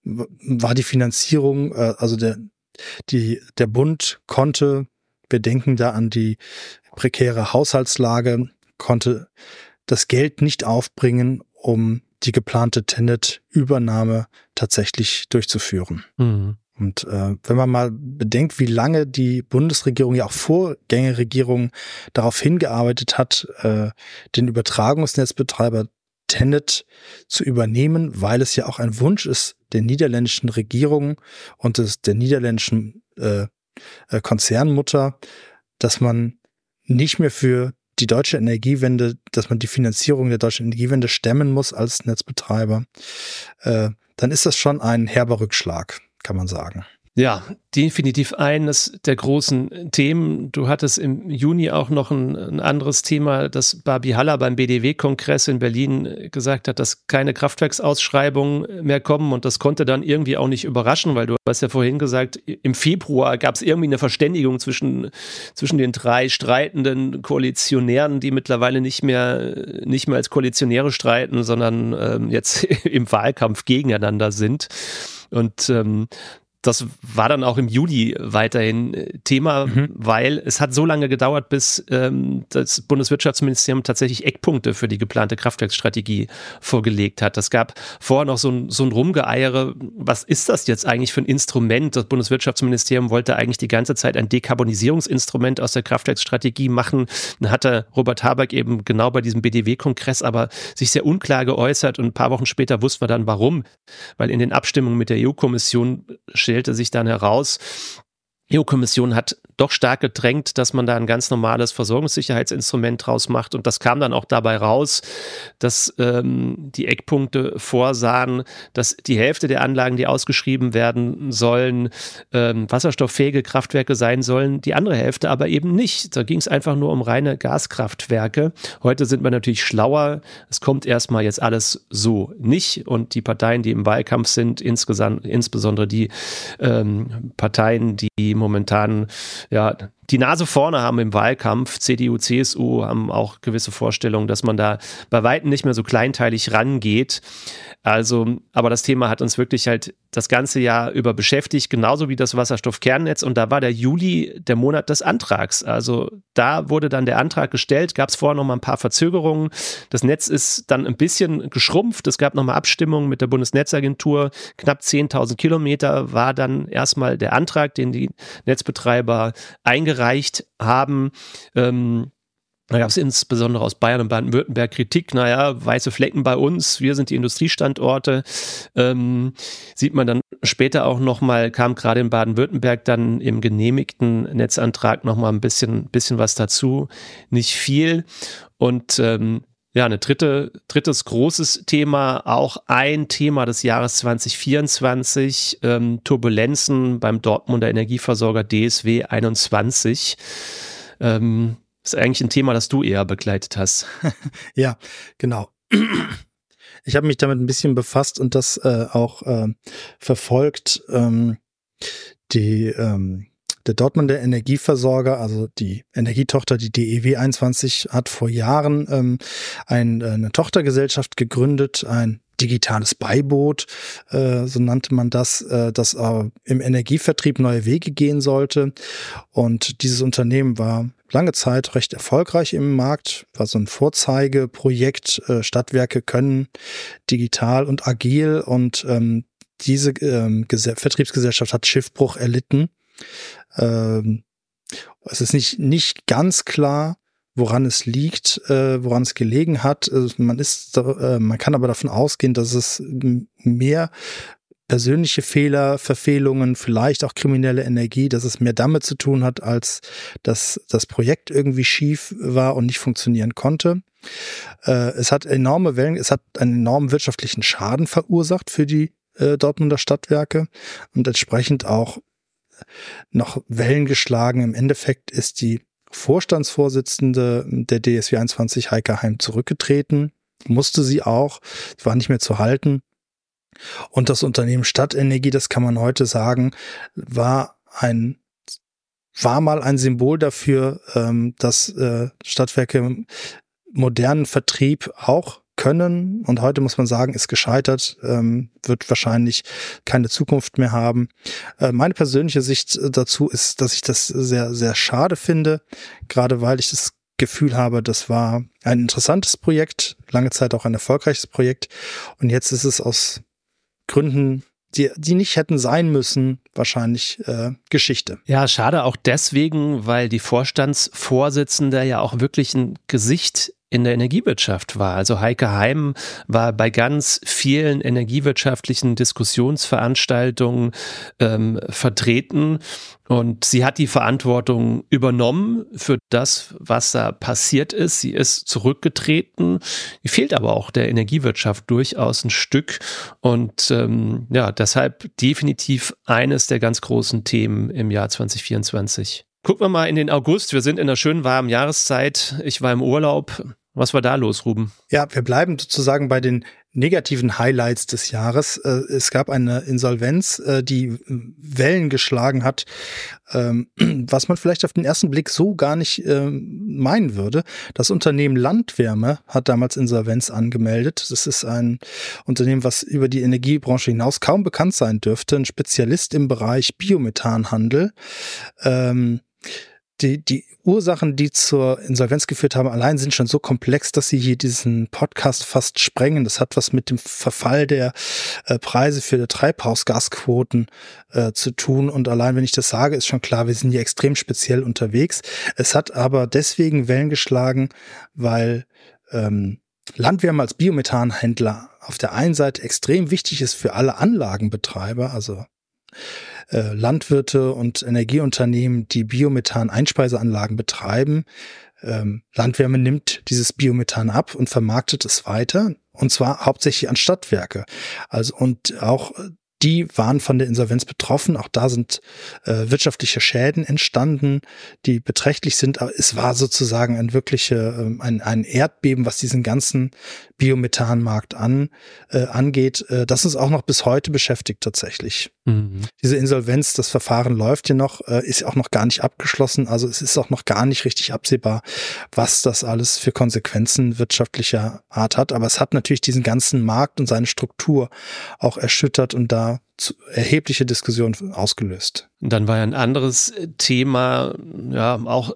war die Finanzierung, äh, also der Die, der Bund konnte, wir denken da an die prekäre Haushaltslage, konnte das Geld nicht aufbringen, um die geplante TenneT-Übernahme tatsächlich durchzuführen. Mhm. Und äh, wenn man mal bedenkt, wie lange die Bundesregierung, ja auch Vorgängerregierung darauf hingearbeitet hat, äh, den Übertragungsnetzbetreiber TenneT zu übernehmen, weil es ja auch ein Wunsch ist der niederländischen Regierung und des, der niederländischen äh, äh, Konzernmutter, dass man nicht mehr für die deutsche Energiewende, dass man die Finanzierung der deutschen Energiewende stemmen muss als Netzbetreiber, äh, dann ist das schon ein herber Rückschlag, kann man sagen. Ja, definitiv eines der großen Themen. Du hattest im Juni auch noch ein, ein anderes Thema, dass Barbie Haller beim B D W-Kongress in Berlin gesagt hat, dass keine Kraftwerksausschreibungen mehr kommen, und das konnte dann irgendwie auch nicht überraschen, weil du hast ja vorhin gesagt, im Februar gab es irgendwie eine Verständigung zwischen, zwischen den drei streitenden Koalitionären, die mittlerweile nicht mehr, nicht mehr als Koalitionäre streiten, sondern ähm, jetzt im Wahlkampf gegeneinander sind. Und ähm, das war dann auch im Juli weiterhin Thema, mhm. weil es hat so lange gedauert, bis ähm, das Bundeswirtschaftsministerium tatsächlich Eckpunkte für die geplante Kraftwerksstrategie vorgelegt hat. Es gab vorher noch so ein, so ein Rumgeeiere, was ist das jetzt eigentlich für ein Instrument? Das Bundeswirtschaftsministerium wollte eigentlich die ganze Zeit ein Dekarbonisierungsinstrument aus der Kraftwerksstrategie machen. Dann hatte Robert Habeck eben genau bei diesem B D W-Kongress aber sich sehr unklar geäußert, und ein paar Wochen später wussten wir dann warum, weil in den Abstimmungen mit der E U-Kommission stellte sich dann heraus, die E U-Kommission hat doch stark gedrängt, dass man da ein ganz normales Versorgungssicherheitsinstrument draus macht, und das kam dann auch dabei raus, dass ähm, die Eckpunkte vorsahen, dass die Hälfte der Anlagen, die ausgeschrieben werden sollen, ähm, wasserstofffähige Kraftwerke sein sollen, die andere Hälfte aber eben nicht. Da ging es einfach nur um reine Gaskraftwerke. Heute sind wir natürlich schlauer. Es kommt erstmal jetzt alles so nicht, und die Parteien, die im Wahlkampf sind, insgesamt, insbesondere die ähm, Parteien, die momentan ja, die Nase vorne haben im Wahlkampf, C D U, C S U, haben auch gewisse Vorstellungen, dass man da bei Weitem nicht mehr so kleinteilig rangeht. Also, aber das Thema hat uns wirklich halt das ganze Jahr über beschäftigt, genauso wie das Wasserstoffkernnetz, und da war der Juli der Monat des Antrags. Also da wurde dann der Antrag gestellt, gab es vorher noch mal ein paar Verzögerungen. Das Netz ist dann ein bisschen geschrumpft, es gab noch mal Abstimmungen mit der Bundesnetzagentur, knapp zehntausend Kilometer war dann erstmal der Antrag, den die Netzbetreiber eingereicht haben. Ähm, Da gab es insbesondere aus Bayern und Baden-Württemberg Kritik, naja, weiße Flecken bei uns, wir sind die Industriestandorte. Ähm, sieht man dann später auch nochmal, kam gerade in Baden-Württemberg dann im genehmigten Netzantrag nochmal ein bisschen, bisschen was dazu, nicht viel. Und ähm, ja, ein dritte, drittes großes Thema, auch ein Thema des Jahres zwanzig vierundzwanzig, ähm, Turbulenzen beim Dortmunder Energieversorger D S W einundzwanzig. Ähm, Das ist eigentlich ein Thema, das du eher begleitet hast. Ja, genau. Ich habe mich damit ein bisschen befasst und das äh, auch äh, verfolgt. Ähm, die, ähm, der Dortmunder Energieversorger, also die Energietochter, die D E W einundzwanzig, hat vor Jahren ähm, ein, eine Tochtergesellschaft gegründet, ein digitales Beiboot, äh, so nannte man das, äh, das äh, im Energievertrieb neue Wege gehen sollte. Und dieses Unternehmen war lange Zeit recht erfolgreich im Markt, war so ein Vorzeigeprojekt. Äh, Stadtwerke können digital und agil, und ähm, diese ähm, Ges- Vertriebsgesellschaft hat Schiffbruch erlitten. Ähm, es ist nicht, nicht ganz klar, woran es liegt, äh, woran es gelegen hat. Also man ist, äh, man kann aber davon ausgehen, dass es mehr persönliche Fehler, Verfehlungen, vielleicht auch kriminelle Energie, dass es mehr damit zu tun hat, als dass das Projekt irgendwie schief war und nicht funktionieren konnte. Äh, es hat enorme Wellen, es hat einen enormen wirtschaftlichen Schaden verursacht für die äh, Dortmunder Stadtwerke und entsprechend auch noch Wellen geschlagen. Im Endeffekt ist die Vorstandsvorsitzende der D S W einundzwanzig, Heike Heim, zurückgetreten, musste sie auch, sie war nicht mehr zu halten. Und das Unternehmen Stadtenergie, das kann man heute sagen, war ein war mal ein Symbol dafür, ähm, dass äh, Stadtwerke modernen Vertrieb auch können. Und heute muss man sagen, ist gescheitert, ähm, wird wahrscheinlich keine Zukunft mehr haben. Äh, meine persönliche Sicht dazu ist, dass ich das sehr, sehr schade finde, gerade weil ich das Gefühl habe, das war ein interessantes Projekt, lange Zeit auch ein erfolgreiches Projekt. Und jetzt ist es aus Gründen, die, die nicht hätten sein müssen, wahrscheinlich äh, Geschichte. Ja, schade auch deswegen, weil die Vorstandsvorsitzende ja auch wirklich ein Gesicht in der Energiewirtschaft war. Also Heike Heim war bei ganz vielen energiewirtschaftlichen Diskussionsveranstaltungen ähm, vertreten und sie hat die Verantwortung übernommen für das, was da passiert ist. Sie ist zurückgetreten. Die fehlt aber auch der Energiewirtschaft durchaus ein Stück und ähm, ja, deshalb definitiv eines der ganz großen Themen im Jahr zwanzig vierundzwanzig. Gucken wir mal in den August. Wir sind in einer schönen warmen Jahreszeit. Ich war im Urlaub. Was war da los, Ruben? Ja, wir bleiben sozusagen bei den negativen Highlights des Jahres. Es gab eine Insolvenz, die Wellen geschlagen hat, was man vielleicht auf den ersten Blick so gar nicht meinen würde. Das Unternehmen Landwärme hat damals Insolvenz angemeldet. Das ist ein Unternehmen, was über die Energiebranche hinaus kaum bekannt sein dürfte. Ein Spezialist im Bereich Biomethanhandel. Ähm, Die, die Ursachen, die zur Insolvenz geführt haben, allein sind schon so komplex, dass sie hier diesen Podcast fast sprengen. Das hat was mit dem Verfall der äh, Preise für die Treibhausgasquoten äh, zu tun. Und allein, wenn ich das sage, ist schon klar, wir sind hier extrem speziell unterwegs. Es hat aber deswegen Wellen geschlagen, weil ähm, Landwärme als Biomethanhändler auf der einen Seite extrem wichtig ist für alle Anlagenbetreiber, also Landwirte und Energieunternehmen, die Biomethan-Einspeiseanlagen betreiben. Ähm, Landwärme nimmt dieses Biomethan ab und vermarktet es weiter, und zwar hauptsächlich an Stadtwerke. Also und auch die waren von der Insolvenz betroffen. Auch da sind äh, wirtschaftliche Schäden entstanden, die beträchtlich sind. Aber es war sozusagen ein wirkliche, äh, ein, ein Erdbeben, was diesen ganzen Biomethanmarkt an, äh, angeht, äh, das uns auch noch bis heute beschäftigt tatsächlich. Mhm. Diese Insolvenz, das Verfahren läuft hier noch, äh, ist auch noch gar nicht abgeschlossen. Also es ist auch noch gar nicht richtig absehbar, was das alles für Konsequenzen wirtschaftlicher Art hat. Aber es hat natürlich diesen ganzen Markt und seine Struktur auch erschüttert und da erhebliche Diskussionen ausgelöst. Dann war ja ein anderes Thema, ja, auch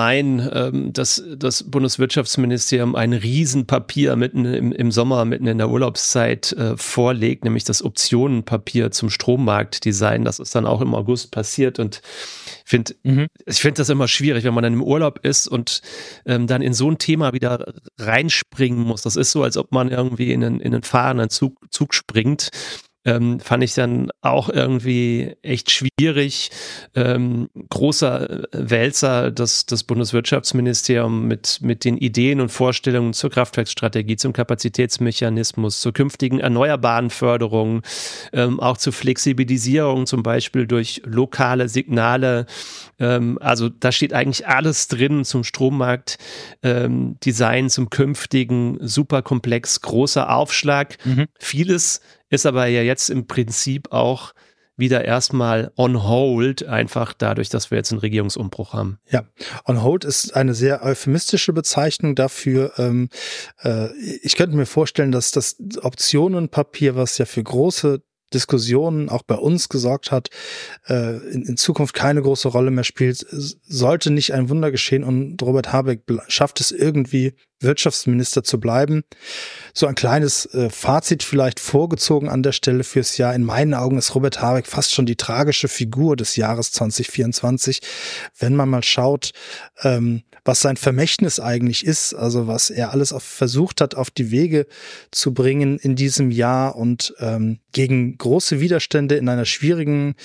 gemein, dass das Bundeswirtschaftsministerium ein Riesenpapier mitten im, im Sommer, mitten in der Urlaubszeit äh, vorlegt, nämlich das Optionenpapier zum Strommarktdesign. Das ist dann auch im August passiert und find, mhm. ich finde das immer schwierig, wenn man dann im Urlaub ist und ähm, dann in so ein Thema wieder reinspringen muss. Das ist so, als ob man irgendwie in einen, in einen fahrenden Zug, Zug springt. Ähm, fand ich dann auch irgendwie echt schwierig. Ähm, großer Wälzer, das, das Bundeswirtschaftsministerium mit, mit den Ideen und Vorstellungen zur Kraftwerksstrategie, zum Kapazitätsmechanismus, zur künftigen erneuerbaren Förderung, ähm, auch zur Flexibilisierung zum Beispiel durch lokale Signale. Ähm, also da steht eigentlich alles drin zum Strommarktdesign, ähm, zum künftigen, super komplex, großer Aufschlag. Mhm. Vieles ist aber ja jetzt im Prinzip auch wieder erstmal on hold, einfach dadurch, dass wir jetzt einen Regierungsumbruch haben. Ja, on hold ist eine sehr euphemistische Bezeichnung dafür. Ähm, äh, ich könnte mir vorstellen, dass das Optionenpapier, was ja für große Diskussionen auch bei uns gesorgt hat, äh, in, in Zukunft keine große Rolle mehr spielt, sollte nicht ein Wunder geschehen und Robert Habeck schafft es irgendwie, Wirtschaftsminister zu bleiben. So ein kleines äh, Fazit vielleicht vorgezogen an der Stelle fürs Jahr. In meinen Augen ist Robert Habeck fast schon die tragische Figur des Jahres zwanzig vierundzwanzig, wenn man mal schaut, ähm, was sein Vermächtnis eigentlich ist, also was er alles auf, versucht hat, auf die Wege zu bringen in diesem Jahr und ähm, gegen große Widerstände in einer schwierigen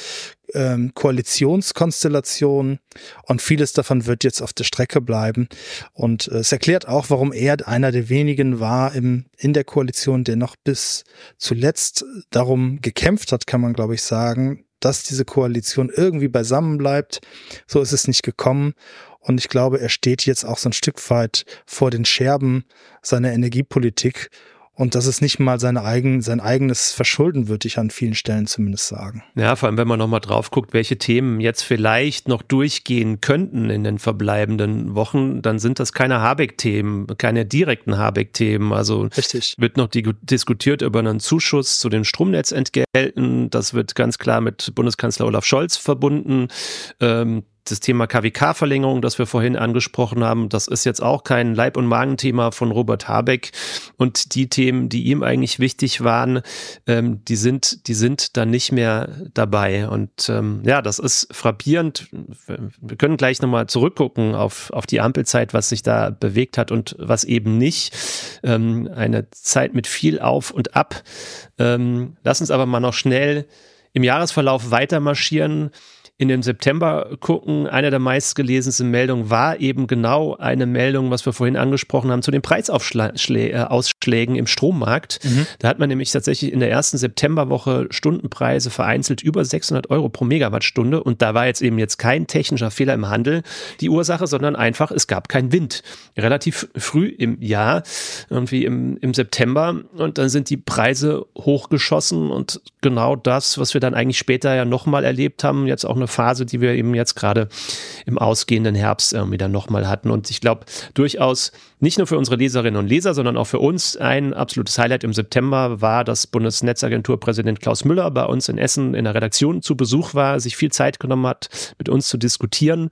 ähm, Koalitionskonstellation und vieles davon wird jetzt auf der Strecke bleiben. Und äh, es erklärt auch, warum er einer der wenigen war im, in der Koalition, der noch bis zuletzt darum gekämpft hat, kann man glaube ich sagen, dass diese Koalition irgendwie beisammen bleibt. So ist es nicht gekommen. Und ich glaube, er steht jetzt auch so ein Stück weit vor den Scherben seiner Energiepolitik. Und das ist nicht mal seine eigen, sein eigenes Verschulden, würde ich an vielen Stellen zumindest sagen. Ja, vor allem, wenn man nochmal drauf guckt, welche Themen jetzt vielleicht noch durchgehen könnten in den verbleibenden Wochen, dann sind das keine Habeck-Themen, keine direkten Habeck-Themen. Also Richtig. Wird noch die, diskutiert über einen Zuschuss zu den Stromnetzentgelten. Das wird ganz klar mit Bundeskanzler Olaf Scholz verbunden. Ähm, Das Thema K W K-Verlängerung, das wir vorhin angesprochen haben, das ist jetzt auch kein Leib- und Magenthema von Robert Habeck. Und die Themen, die ihm eigentlich wichtig waren, ähm, die sind, die sind dann nicht mehr dabei. Und ähm, ja, das ist frappierend. Wir können gleich nochmal zurückgucken auf, auf die Ampelzeit, was sich da bewegt hat und was eben nicht. Ähm, eine Zeit mit viel Auf und Ab. Ähm, lass uns aber mal noch schnell im Jahresverlauf weiter marschieren. In den September gucken. Eine der meistgelesensten Meldungen war eben genau eine Meldung, was wir vorhin angesprochen haben, zu den Preisausschlägen im Strommarkt. Mhm. Da hat man nämlich tatsächlich in der ersten Septemberwoche Stundenpreise vereinzelt über sechshundert Euro pro Megawattstunde. Und da war jetzt eben jetzt kein technischer Fehler im Handel die Ursache, sondern einfach, es gab keinen Wind. Relativ früh im Jahr, irgendwie im, im September. Und dann sind die Preise hochgeschossen und genau das, was wir dann eigentlich später ja nochmal erlebt haben, jetzt auch eine Phase, die wir eben jetzt gerade im ausgehenden Herbst irgendwie dann nochmal hatten. Und ich glaube, durchaus nicht nur für unsere Leserinnen und Leser, sondern auch für uns ein absolutes Highlight im September war, dass Bundesnetzagenturpräsident Klaus Müller bei uns in Essen in der Redaktion zu Besuch war, sich viel Zeit genommen hat, mit uns zu diskutieren.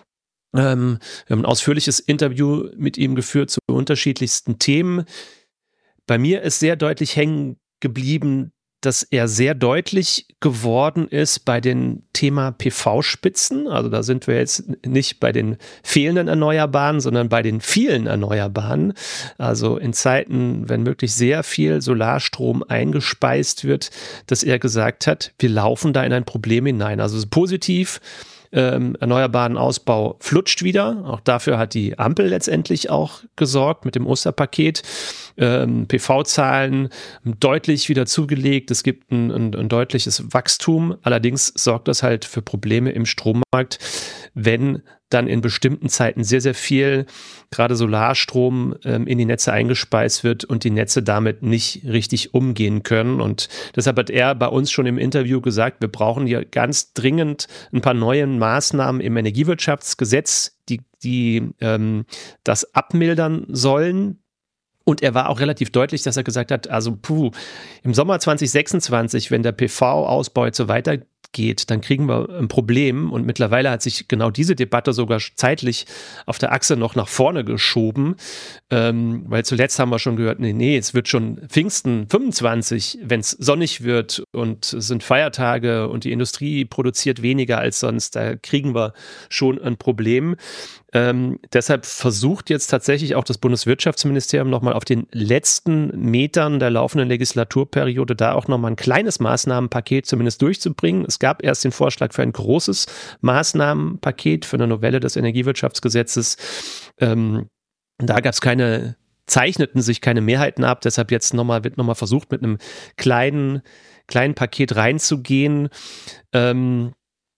Ähm, wir haben ein ausführliches Interview mit ihm geführt zu unterschiedlichsten Themen. Bei mir ist sehr deutlich hängen geblieben, dass er sehr deutlich geworden ist bei dem Thema P V-Spitzen. Also da sind wir jetzt nicht bei den fehlenden Erneuerbaren, sondern bei den vielen Erneuerbaren. Also in Zeiten, wenn wirklich sehr viel Solarstrom eingespeist wird, dass er gesagt hat, wir laufen da in ein Problem hinein. Also positiv. Ähm, erneuerbaren Ausbau flutscht wieder. Auch dafür hat die Ampel letztendlich auch gesorgt mit dem Osterpaket. Ähm, P V-Zahlen deutlich wieder zugelegt. Es gibt ein, ein, ein deutliches Wachstum. Allerdings sorgt das halt für Probleme im Strommarkt, wenn dann in bestimmten Zeiten sehr, sehr viel, gerade Solarstrom, ähm, in die Netze eingespeist wird und die Netze damit nicht richtig umgehen können. Und deshalb hat er bei uns schon im Interview gesagt, wir brauchen hier ganz dringend ein paar neue Maßnahmen im Energiewirtschaftsgesetz, die, die ähm, das abmildern sollen. Und er war auch relativ deutlich, dass er gesagt hat, also puh, im Sommer zwanzig sechsundzwanzig, wenn der P V-Ausbau jetzt so weitergeht, dann kriegen wir ein Problem. Und mittlerweile hat sich genau diese Debatte sogar zeitlich auf der Achse noch nach vorne geschoben, ähm, weil zuletzt haben wir schon gehört, nee, nee, es wird schon Pfingsten fünfundzwanzig, wenn es sonnig wird und es sind Feiertage und die Industrie produziert weniger als sonst, da kriegen wir schon ein Problem. Ähm, deshalb versucht jetzt tatsächlich auch das Bundeswirtschaftsministerium nochmal auf den letzten Metern der laufenden Legislaturperiode da auch nochmal ein kleines Maßnahmenpaket zumindest durchzubringen. Es gab erst den Vorschlag für ein großes Maßnahmenpaket für eine Novelle des Energiewirtschaftsgesetzes. Ähm, da gab es keine, zeichneten sich keine Mehrheiten ab, deshalb jetzt nochmal, wird nochmal versucht, mit einem kleinen, kleinen Paket reinzugehen. Ähm,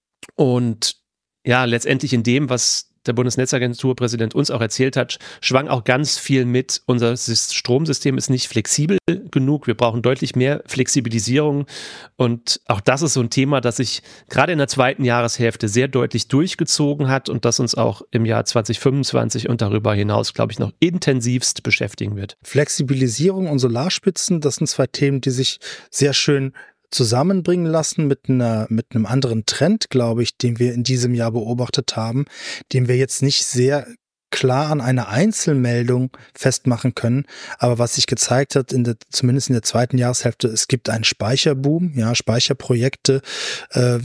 und ja, letztendlich in dem, was der Bundesnetzagenturpräsident uns auch erzählt hat, schwang auch ganz viel mit. Unser Stromsystem ist nicht flexibel genug. Wir brauchen deutlich mehr Flexibilisierung. Und auch das ist so ein Thema, das sich gerade in der zweiten Jahreshälfte sehr deutlich durchgezogen hat und das uns auch im Jahr zwanzig fünfundzwanzig und darüber hinaus, glaube ich, noch intensivst beschäftigen wird. Flexibilisierung und Solarspitzen, das sind zwei Themen, die sich sehr schön zusammenbringen lassen mit einer, mit einem anderen Trend, glaube ich, den wir in diesem Jahr beobachtet haben, den wir jetzt nicht sehr klar an einer Einzelmeldung festmachen können, aber was sich gezeigt hat, in der, zumindest in der zweiten Jahreshälfte, es gibt einen Speicherboom, ja, Speicherprojekte äh,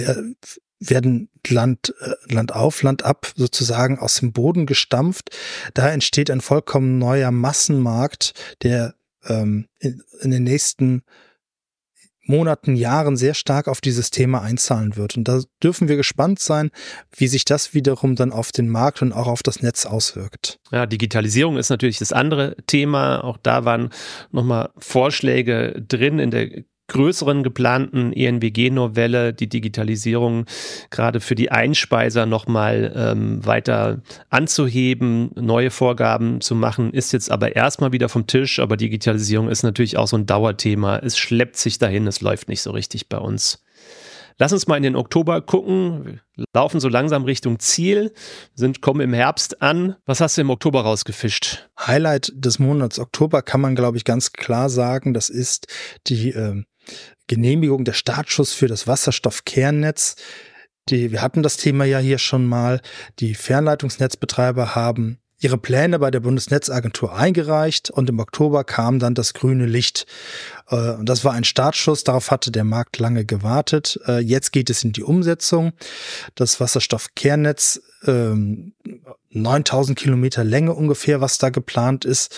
werden Land, Land auf, Land ab sozusagen aus dem Boden gestampft. Da entsteht ein vollkommen neuer Massenmarkt, der ähm, in, in den nächsten Monaten, Jahren sehr stark auf dieses Thema einzahlen wird. Und da dürfen wir gespannt sein, wie sich das wiederum dann auf den Markt und auch auf das Netz auswirkt. Ja, Digitalisierung ist natürlich das andere Thema. Auch da waren nochmal Vorschläge drin in der größeren geplanten E N B G-Novelle, die Digitalisierung gerade für die Einspeiser nochmal ähm, weiter anzuheben, neue Vorgaben zu machen, ist jetzt aber erstmal wieder vom Tisch. Aber Digitalisierung ist natürlich auch so ein Dauerthema. Es schleppt sich dahin, es läuft nicht so richtig bei uns. Lass uns mal in den Oktober gucken. Wir laufen so langsam Richtung Ziel, sind, kommen im Herbst an. Was hast du im Oktober rausgefischt? Highlight des Monats Oktober kann man, glaube ich, ganz klar sagen, das ist die äh, Genehmigung, der Startschuss für das Wasserstoffkernnetz. Die, wir hatten das Thema ja hier schon mal. Die Fernleitungsnetzbetreiber haben ihre Pläne bei der Bundesnetzagentur eingereicht und im Oktober kam dann das grüne Licht. Und das war ein Startschuss, darauf hatte der Markt lange gewartet. Jetzt geht es in die Umsetzung. Das Wasserstoffkernnetz, neuntausend Kilometer Länge ungefähr, was da geplant ist,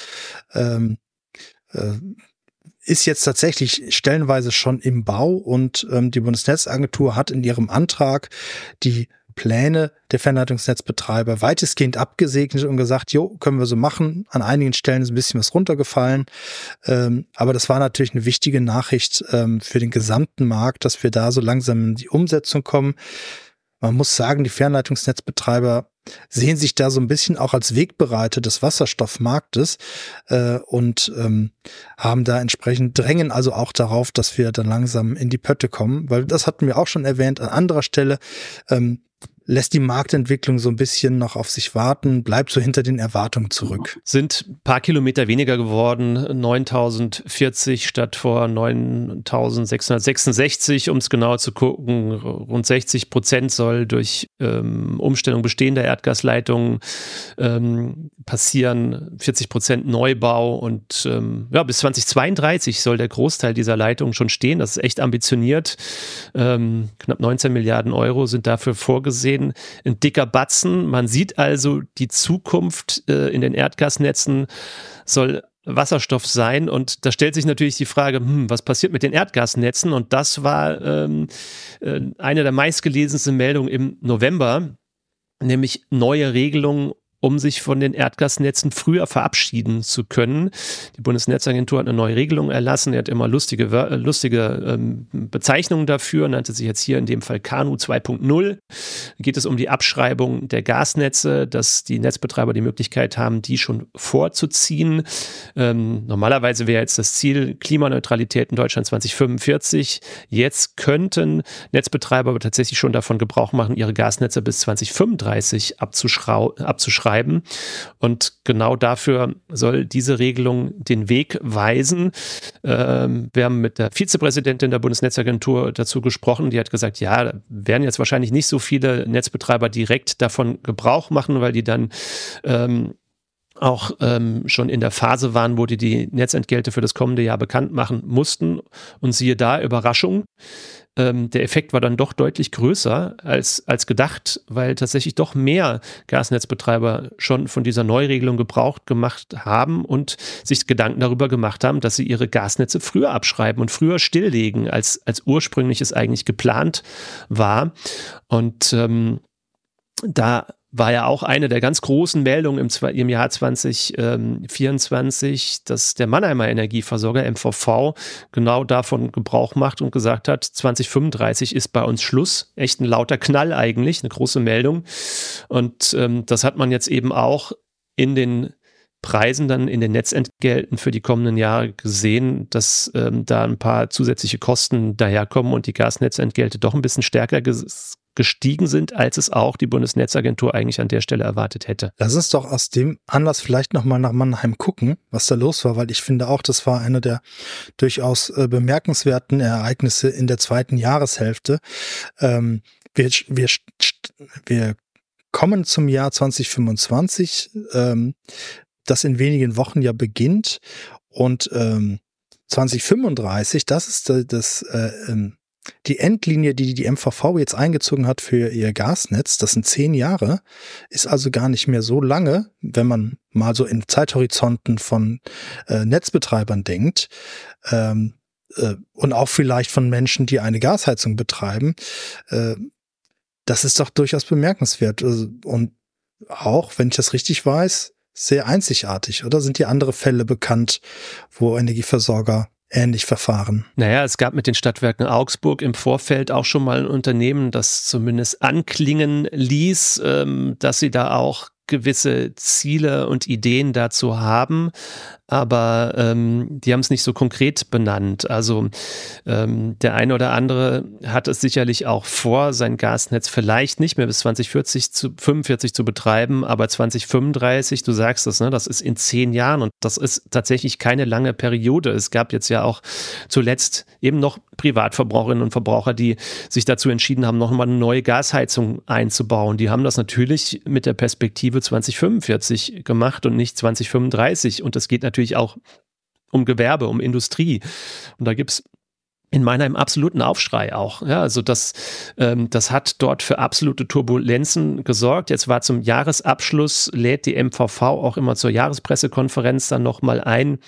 ist jetzt tatsächlich stellenweise schon im Bau und ähm, die Bundesnetzagentur hat in ihrem Antrag die Pläne der Fernleitungsnetzbetreiber weitestgehend abgesegnet und gesagt, jo, können wir so machen. An einigen Stellen ist ein bisschen was runtergefallen. Ähm, aber das war natürlich eine wichtige Nachricht ähm, für den gesamten Markt, dass wir da so langsam in die Umsetzung kommen. Man muss sagen, die Fernleitungsnetzbetreiber sehen sich da so ein bisschen auch als Wegbereiter des Wasserstoffmarktes äh, und ähm, haben da entsprechend drängen also auch darauf, dass wir dann langsam in die Pötte kommen, weil das hatten wir auch schon erwähnt an anderer Stelle. Ähm, lässt die Marktentwicklung so ein bisschen noch auf sich warten, bleibt so hinter den Erwartungen zurück. Sind ein paar Kilometer weniger geworden, neuntausendvierzig statt vor neuntausendsechshundertsechsundsechzig, um es genauer zu gucken. Rund sechzig Prozent soll durch ähm, Umstellung bestehender Erdgasleitungen ähm, passieren, vierzig Prozent Neubau und ähm, ja, bis zweitausendzweiunddreißig soll der Großteil dieser Leitungen schon stehen. Das ist echt ambitioniert. Ähm, knapp neunzehn Milliarden Euro sind dafür vorgesehen. Ein dicker Batzen. Man sieht also, die Zukunft äh, in den Erdgasnetzen soll Wasserstoff sein. Und da stellt sich natürlich die Frage, hm, was passiert mit den Erdgasnetzen? Und das war ähm, äh, eine der meistgelesensten Meldungen im November, nämlich neue Regelungen, um sich von den Erdgasnetzen früher verabschieden zu können. Die Bundesnetzagentur hat eine neue Regelung erlassen. Er hat immer lustige, lustige ähm, Bezeichnungen dafür, nannte sich jetzt hier in dem Fall KANU zwei Punkt null. Da geht es um die Abschreibung der Gasnetze, dass die Netzbetreiber die Möglichkeit haben, die schon vorzuziehen. Ähm, normalerweise wäre jetzt das Ziel Klimaneutralität in Deutschland zweitausendfünfundvierzig. Jetzt könnten Netzbetreiber aber tatsächlich schon davon Gebrauch machen, ihre Gasnetze bis zweitausendfünfunddreißig abzuschreiben. Und genau dafür soll diese Regelung den Weg weisen. Ähm, wir haben mit der Vizepräsidentin der Bundesnetzagentur dazu gesprochen. Die hat gesagt, ja, da werden jetzt wahrscheinlich nicht so viele Netzbetreiber direkt davon Gebrauch machen, weil die dann ähm, auch ähm, schon in der Phase waren, wo die die Netzentgelte für das kommende Jahr bekannt machen mussten. Und siehe da, Überraschung. Ähm, der Effekt war dann doch deutlich größer als, als gedacht, weil tatsächlich doch mehr Gasnetzbetreiber schon von dieser Neuregelung Gebrauch gemacht haben und sich Gedanken darüber gemacht haben, dass sie ihre Gasnetze früher abschreiben und früher stilllegen, als, als ursprünglich es eigentlich geplant war. Und ähm, da war ja auch eine der ganz großen Meldungen im, im Jahr zwanzig vierundzwanzig, dass der Mannheimer Energieversorger M V V genau davon Gebrauch macht und gesagt hat, zweitausendfünfunddreißig ist bei uns Schluss. Echt ein lauter Knall eigentlich, eine große Meldung. Und ähm, das hat man jetzt eben auch in den Preisen dann in den Netzentgelten für die kommenden Jahre gesehen, dass ähm, da ein paar zusätzliche Kosten daherkommen und die Gasnetzentgelte doch ein bisschen stärker ges- gestiegen sind, als es auch die Bundesnetzagentur eigentlich an der Stelle erwartet hätte. Lass uns doch aus dem Anlass vielleicht nochmal nach Mannheim gucken, was da los war, weil ich finde auch, das war eine der durchaus äh, bemerkenswerten Ereignisse in der zweiten Jahreshälfte. Ähm, wir, wir, wir kommen zum Jahr zweitausendfünfundzwanzig, ähm, das in wenigen Wochen ja beginnt und ähm, zweitausendfünfunddreißig, das ist äh, das äh, ähm, die Endlinie, die die M V V jetzt eingezogen hat für ihr Gasnetz, das sind zehn Jahre, ist also gar nicht mehr so lange, wenn man mal so in Zeithorizonten von äh, Netzbetreibern denkt. Ähm, äh, und auch vielleicht von Menschen, die eine Gasheizung betreiben, äh, das ist doch durchaus bemerkenswert. Also, und auch, wenn ich das richtig weiß, sehr einzigartig, oder? Sind dir andere Fälle bekannt, wo Energieversorger ähnlich verfahren? Naja, es gab mit den Stadtwerken Augsburg im Vorfeld auch schon mal ein Unternehmen, das zumindest anklingen ließ, ähm, dass sie da auch gewisse Ziele und Ideen dazu haben, aber ähm, die haben es nicht so konkret benannt. Also ähm, der eine oder andere hat es sicherlich auch vor, sein Gasnetz vielleicht nicht mehr bis zwanzig vierzig zu, fünfundvierzig zu betreiben, aber zwanzig fünfunddreißig, du sagst es, ne, das ist in zehn Jahren und das ist tatsächlich keine lange Periode. Es gab jetzt ja auch zuletzt eben noch Privatverbraucherinnen und Verbraucher, die sich dazu entschieden haben, nochmal eine neue Gasheizung einzubauen. Die haben das natürlich mit der Perspektive zwanzig fünfundvierzig gemacht und nicht zwanzig fünfunddreißig. Und das geht natürlich auch um Gewerbe, um Industrie. Und da gibt es in Mannheim absoluten Aufschrei auch. Ja, also das, ähm, das hat dort für absolute Turbulenzen gesorgt. Jetzt war zum Jahresabschluss, lädt die M V V auch immer zur Jahrespressekonferenz dann nochmal ein,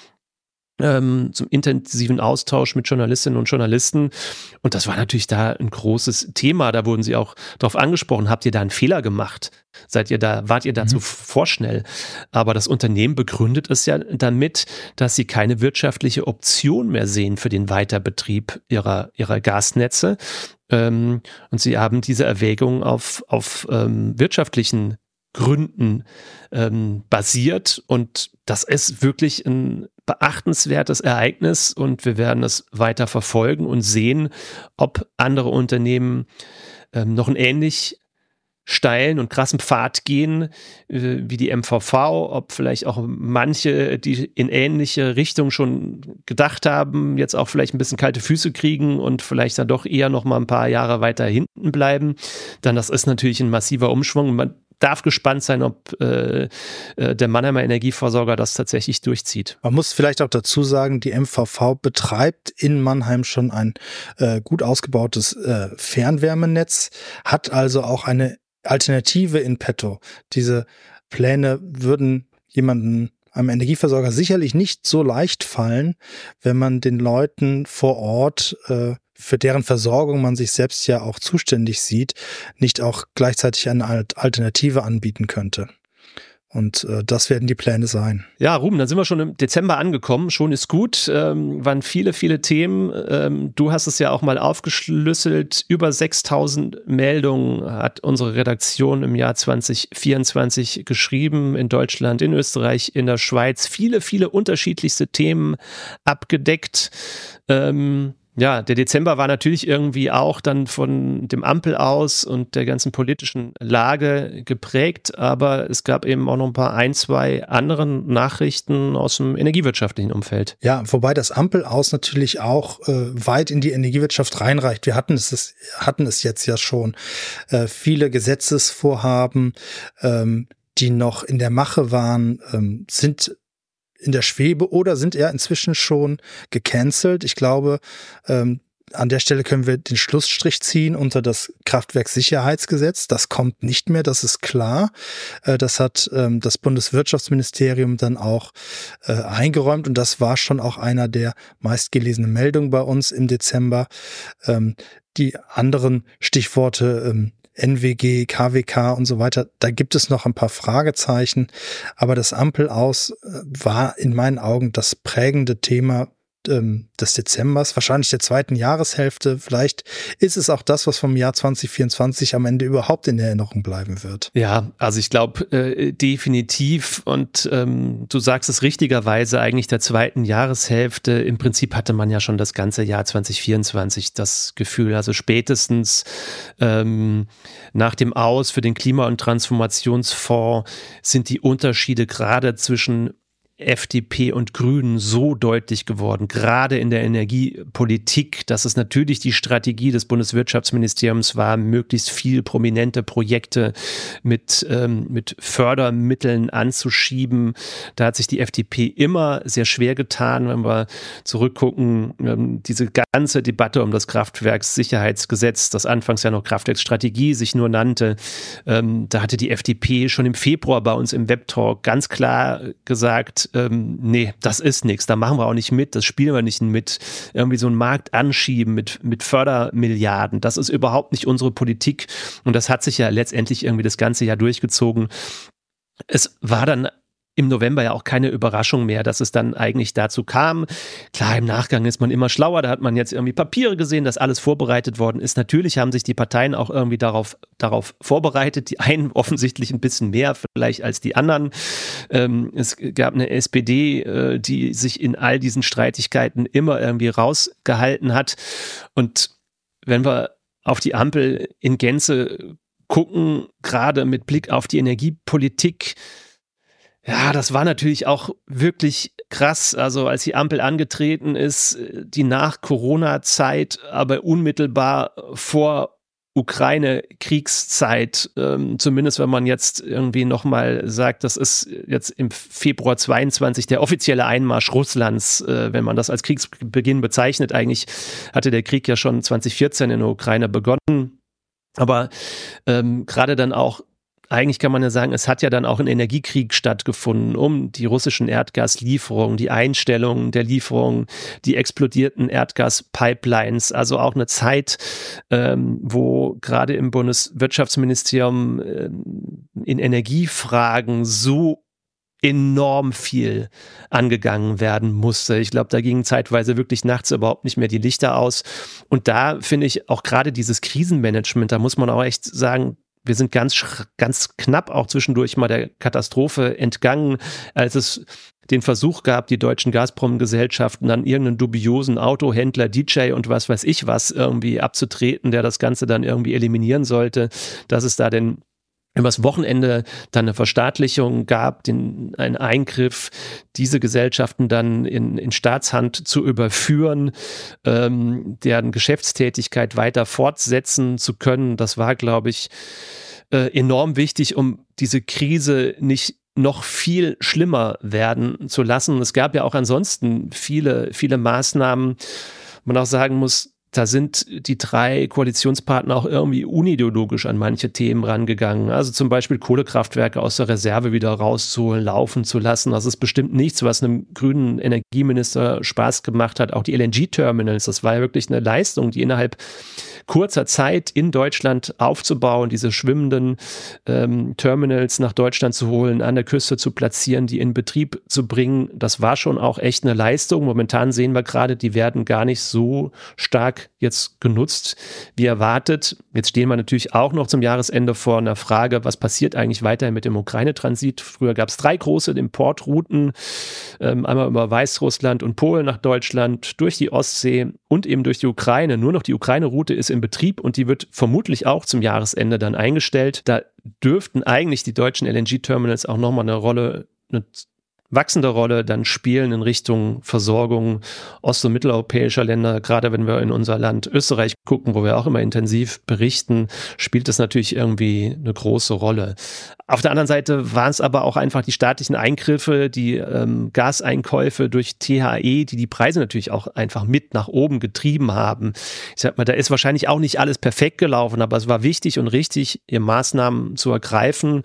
Ähm, zum intensiven Austausch mit Journalistinnen und Journalisten. Und das war natürlich da ein großes Thema. Da wurden sie auch darauf angesprochen. Habt ihr da einen Fehler gemacht? Seid ihr da, wart ihr da mhm. zu vorschnell? Aber das Unternehmen begründet es ja damit, dass sie keine wirtschaftliche Option mehr sehen für den Weiterbetrieb ihrer, ihrer Gasnetze. Ähm, und sie haben diese Erwägungen auf, auf ähm, wirtschaftlichen Gründen ähm, basiert. Und das ist wirklich ein beachtenswertes Ereignis und wir werden es weiter verfolgen und sehen, ob andere Unternehmen ähm, noch einen ähnlich steilen und krassen Pfad gehen äh, wie die M V V, ob vielleicht auch manche, die in ähnliche Richtung schon gedacht haben, jetzt auch vielleicht ein bisschen kalte Füße kriegen und vielleicht dann doch eher noch mal ein paar Jahre weiter hinten bleiben. Dann das ist natürlich ein massiver Umschwung. Man darf gespannt sein, ob äh, der Mannheimer Energieversorger das tatsächlich durchzieht. Man muss vielleicht auch dazu sagen, die M V V betreibt in Mannheim schon ein äh, gut ausgebautes äh, Fernwärmenetz, hat also auch eine Alternative in petto. Diese Pläne würden jemanden, einem Energieversorger sicherlich nicht so leicht fallen, wenn man den Leuten vor Ort äh, für deren Versorgung man sich selbst ja auch zuständig sieht, nicht auch gleichzeitig eine Alternative anbieten könnte. Und äh, das werden die Pläne sein. Ja, Ruben, dann sind wir schon im Dezember angekommen. Schon ist gut. Ähm, waren viele, viele Themen. Ähm, du hast es ja auch mal aufgeschlüsselt. Über sechstausend Meldungen hat unsere Redaktion im Jahr zwanzig vierundzwanzig geschrieben. In Deutschland, in Österreich, in der Schweiz. Viele, viele unterschiedlichste Themen abgedeckt. Ähm, Ja, der Dezember war natürlich irgendwie auch dann von dem Ampel aus und der ganzen politischen Lage geprägt, aber es gab eben auch noch ein paar ein, zwei anderen Nachrichten aus dem energiewirtschaftlichen Umfeld. Ja, wobei das Ampel aus natürlich auch äh, weit in die Energiewirtschaft reinreicht. Wir hatten es, hatten es jetzt ja schon. Äh, viele Gesetzesvorhaben, ähm, die noch in der Mache waren, ähm, sind in der Schwebe oder sind eher inzwischen schon gecancelt. Ich glaube, ähm, an der Stelle können wir den Schlussstrich ziehen unter das Kraftwerkssicherheitsgesetz. Das kommt nicht mehr, das ist klar. Äh, das hat ähm, das Bundeswirtschaftsministerium dann auch äh, eingeräumt und das war schon auch einer der meistgelesenen Meldungen bei uns im Dezember. Ähm, die anderen Stichworte ähm, N W G, K W K und so weiter, da gibt es noch ein paar Fragezeichen, aber das Ampel aus war in meinen Augen das prägende Thema ähm, des Dezembers, wahrscheinlich der zweiten Jahreshälfte. Vielleicht ist es auch das, was vom Jahr zwanzig vierundzwanzig am Ende überhaupt in Erinnerung bleiben wird. Ja, also ich glaube äh, definitiv und ähm, du sagst es richtigerweise, eigentlich der zweiten Jahreshälfte. Im Prinzip hatte man ja schon das ganze Jahr zwanzig vierundzwanzig das Gefühl, also spätestens ähm, nach dem Aus für den Klima- und Transformationsfonds sind die Unterschiede gerade zwischen F D P und Grünen so deutlich geworden, gerade in der Energiepolitik, dass es natürlich die Strategie des Bundeswirtschaftsministeriums war, möglichst viel prominente Projekte mit, ähm, mit Fördermitteln anzuschieben. Da hat sich die F D P immer sehr schwer getan, wenn wir zurückgucken, ähm, diese ganze Debatte um das Kraftwerkssicherheitsgesetz, das anfangs ja noch Kraftwerksstrategie sich nur nannte, ähm, da hatte die F D P schon im Februar bei uns im Webtalk ganz klar gesagt, gesagt, ähm, nee, das ist nichts, da machen wir auch nicht mit, das spielen wir nicht mit, irgendwie so einen Markt anschieben mit, mit Fördermilliarden, das ist überhaupt nicht unsere Politik und das hat sich ja letztendlich irgendwie das ganze Jahr durchgezogen. Es war dann im November ja auch keine Überraschung mehr, dass es dann eigentlich dazu kam. Klar, im Nachgang ist man immer schlauer, da hat man jetzt irgendwie Papiere gesehen, dass alles vorbereitet worden ist. Natürlich haben sich die Parteien auch irgendwie darauf, darauf vorbereitet, die einen offensichtlich ein bisschen mehr vielleicht als die anderen. Ähm, es gab eine S P D, äh, die sich in all diesen Streitigkeiten immer irgendwie rausgehalten hat. Und wenn wir auf die Ampel in Gänze gucken, gerade mit Blick auf die Energiepolitik, ja, das war natürlich auch wirklich krass. Also als die Ampel angetreten ist, die Nach-Corona-Zeit, aber unmittelbar vor Ukraine-Kriegszeit, ähm, zumindest wenn man jetzt irgendwie nochmal sagt, das ist jetzt im Februar zweiundzwanzig der offizielle Einmarsch Russlands, äh, wenn man das als Kriegsbeginn bezeichnet. Eigentlich hatte der Krieg ja schon zwanzig vierzehn in der Ukraine begonnen. Aber ähm, gerade dann auch, eigentlich kann man ja sagen, es hat ja dann auch ein Energiekrieg stattgefunden, um die russischen Erdgaslieferungen, die Einstellung der Lieferungen, die explodierten Erdgaspipelines, also auch eine Zeit, ähm, wo gerade im Bundeswirtschaftsministerium äh, in Energiefragen so enorm viel angegangen werden musste. Ich glaube, da gingen zeitweise wirklich nachts überhaupt nicht mehr die Lichter aus. Und da finde ich auch gerade dieses Krisenmanagement, da muss man auch echt sagen, wir sind ganz, ganz knapp auch zwischendurch mal der Katastrophe entgangen, als es den Versuch gab, die deutschen Gazprom-Gesellschaften an irgendeinen dubiosen Autohändler, D J und was weiß ich was irgendwie abzutreten, der das Ganze dann irgendwie eliminieren sollte, dass es da denn übers Wochenende dann eine Verstaatlichung gab, den, einen Eingriff, diese Gesellschaften dann in, in Staatshand zu überführen, ähm, deren Geschäftstätigkeit weiter fortsetzen zu können. Das war, glaube ich, äh, enorm wichtig, um diese Krise nicht noch viel schlimmer werden zu lassen. Es gab ja auch ansonsten viele, viele Maßnahmen, man auch sagen muss, da sind die drei Koalitionspartner auch irgendwie unideologisch an manche Themen rangegangen. Also zum Beispiel Kohlekraftwerke aus der Reserve wieder rauszuholen, laufen zu lassen. Das ist bestimmt nichts, was einem grünen Energieminister Spaß gemacht hat. Auch die L N G-Terminals, das war ja wirklich eine Leistung, die innerhalb kurzer Zeit in Deutschland aufzubauen, diese schwimmenden ähm, Terminals nach Deutschland zu holen, an der Küste zu platzieren, die in Betrieb zu bringen. Das war schon auch echt eine Leistung. Momentan sehen wir gerade, die werden gar nicht so stark jetzt genutzt, wie erwartet. Jetzt stehen wir natürlich auch noch zum Jahresende vor einer Frage, was passiert eigentlich weiterhin mit dem Ukraine-Transit? Früher gab es drei große Importrouten, ähm, einmal über Weißrussland und Polen nach Deutschland, durch die Ostsee und eben durch die Ukraine. Nur noch die Ukraine-Route ist in Betrieb und die wird vermutlich auch zum Jahresende dann eingestellt. Da dürften eigentlich die deutschen L N G-Terminals auch nochmal eine Rolle, eine wachsende Rolle dann spielen in Richtung Versorgung ost- und mitteleuropäischer Länder. Gerade wenn wir in unser Land Österreich gucken, wo wir auch immer intensiv berichten, spielt das natürlich irgendwie eine große Rolle. Auf der anderen Seite waren es aber auch einfach die staatlichen Eingriffe, die ähm, Gaseinkäufe durch T H E, die die Preise natürlich auch einfach mit nach oben getrieben haben. Ich sag mal, da ist wahrscheinlich auch nicht alles perfekt gelaufen, aber es war wichtig und richtig, hier Maßnahmen zu ergreifen.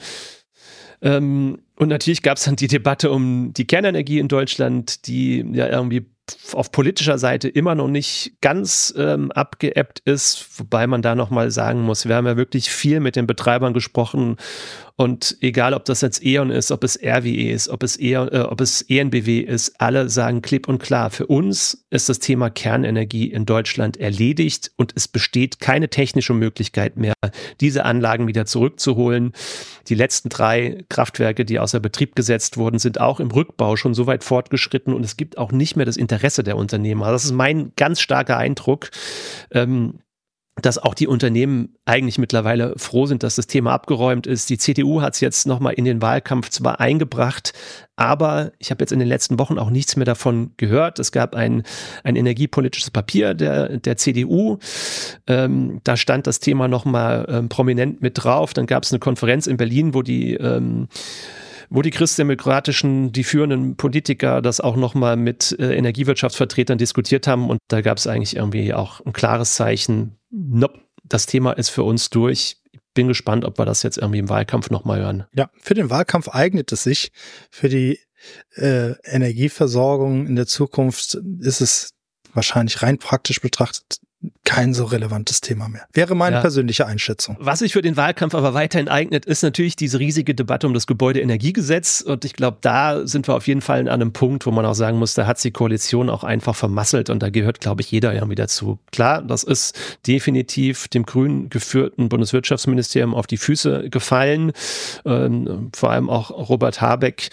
Ähm, und natürlich gab es dann die Debatte um die Kernenergie in Deutschland, die ja irgendwie auf politischer Seite immer noch nicht ganz ähm, abgeebbt ist, wobei man da nochmal sagen muss, wir haben ja wirklich viel mit den Betreibern gesprochen und egal, ob das jetzt E.ON ist, ob es R W E ist, ob es, e- äh, ob es E N B W ist, alle sagen klipp und klar, für uns ist das Thema Kernenergie in Deutschland erledigt und es besteht keine technische Möglichkeit mehr, diese Anlagen wieder zurückzuholen. Die letzten drei Kraftwerke, die außer Betrieb gesetzt wurden, sind auch im Rückbau schon so weit fortgeschritten und es gibt auch nicht mehr das Interesse der Unternehmer. Das ist mein ganz starker Eindruck, ähm, dass auch die Unternehmen eigentlich mittlerweile froh sind, dass das Thema abgeräumt ist. Die C D U hat es jetzt nochmal in den Wahlkampf zwar eingebracht, aber ich habe jetzt in den letzten Wochen auch nichts mehr davon gehört. Es gab ein, ein energiepolitisches Papier der, der C D U. Ähm, da stand das Thema nochmal ähm, prominent mit drauf. Dann gab es eine Konferenz in Berlin, wo die ähm, wo die christdemokratischen, die führenden Politiker das auch nochmal mit äh, Energiewirtschaftsvertretern diskutiert haben und da gab es eigentlich irgendwie auch ein klares Zeichen, nope, das Thema ist für uns durch. Ich bin gespannt, ob wir das jetzt irgendwie im Wahlkampf nochmal hören. Ja, für den Wahlkampf eignet es sich. Für die äh, Energieversorgung in der Zukunft ist es wahrscheinlich rein praktisch betrachtet kein so relevantes Thema mehr. Wäre meine ja. persönliche Einschätzung. Was sich für den Wahlkampf aber weiterhin eignet, ist natürlich diese riesige Debatte um das Gebäudeenergiegesetz. Und ich glaube, da sind wir auf jeden Fall an einem Punkt, wo man auch sagen muss, da hat die Koalition auch einfach vermasselt. Und da gehört, glaube ich, jeder irgendwie dazu. Klar, das ist definitiv dem grün geführten Bundeswirtschaftsministerium auf die Füße gefallen. Ähm, vor allem auch Robert Habeck.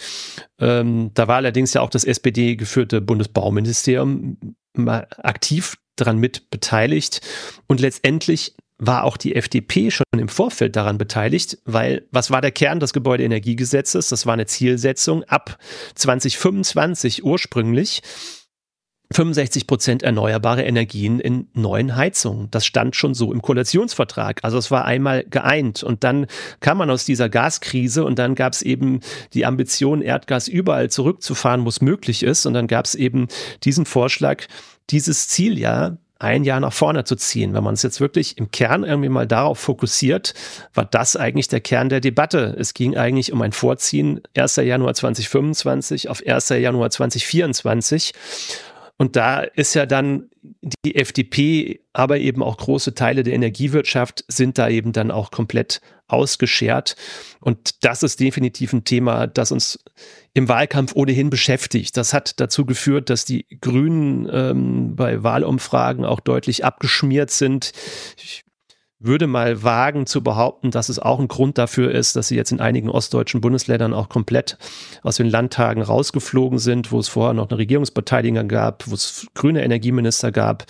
Ähm, da war allerdings ja auch das S P D geführte Bundesbauministerium mal aktiv daran mit beteiligt und letztendlich war auch die F D P schon im Vorfeld daran beteiligt, weil was war der Kern des Gebäudeenergiegesetzes? Das war eine Zielsetzung ab zwanzig fünfundzwanzig ursprünglich fünfundsechzig Prozent erneuerbare Energien in neuen Heizungen. Das stand schon so im Koalitionsvertrag. Also es war einmal geeint und dann kam man aus dieser Gaskrise und dann gab es eben die Ambition, Erdgas überall zurückzufahren, wo es möglich ist und dann gab es eben diesen Vorschlag, dieses Ziel ja ein Jahr nach vorne zu ziehen. Wenn man es jetzt wirklich im Kern irgendwie mal darauf fokussiert, war das eigentlich der Kern der Debatte. Es ging eigentlich um ein Vorziehen erster Januar zweitausendfünfundzwanzig auf erster Januar zweitausendvierundzwanzig. Und da ist ja dann die F D P, aber eben auch große Teile der Energiewirtschaft sind da eben dann auch komplett ausgeschert. Und das ist definitiv ein Thema, das uns im Wahlkampf ohnehin beschäftigt. Das hat dazu geführt, dass die Grünen ähm, bei Wahlumfragen auch deutlich abgeschmiert sind. Ich würde mal wagen zu behaupten, dass es auch ein Grund dafür ist, dass sie jetzt in einigen ostdeutschen Bundesländern auch komplett aus den Landtagen rausgeflogen sind, wo es vorher noch eine Regierungsbeteiligung gab, wo es grüne Energieminister gab.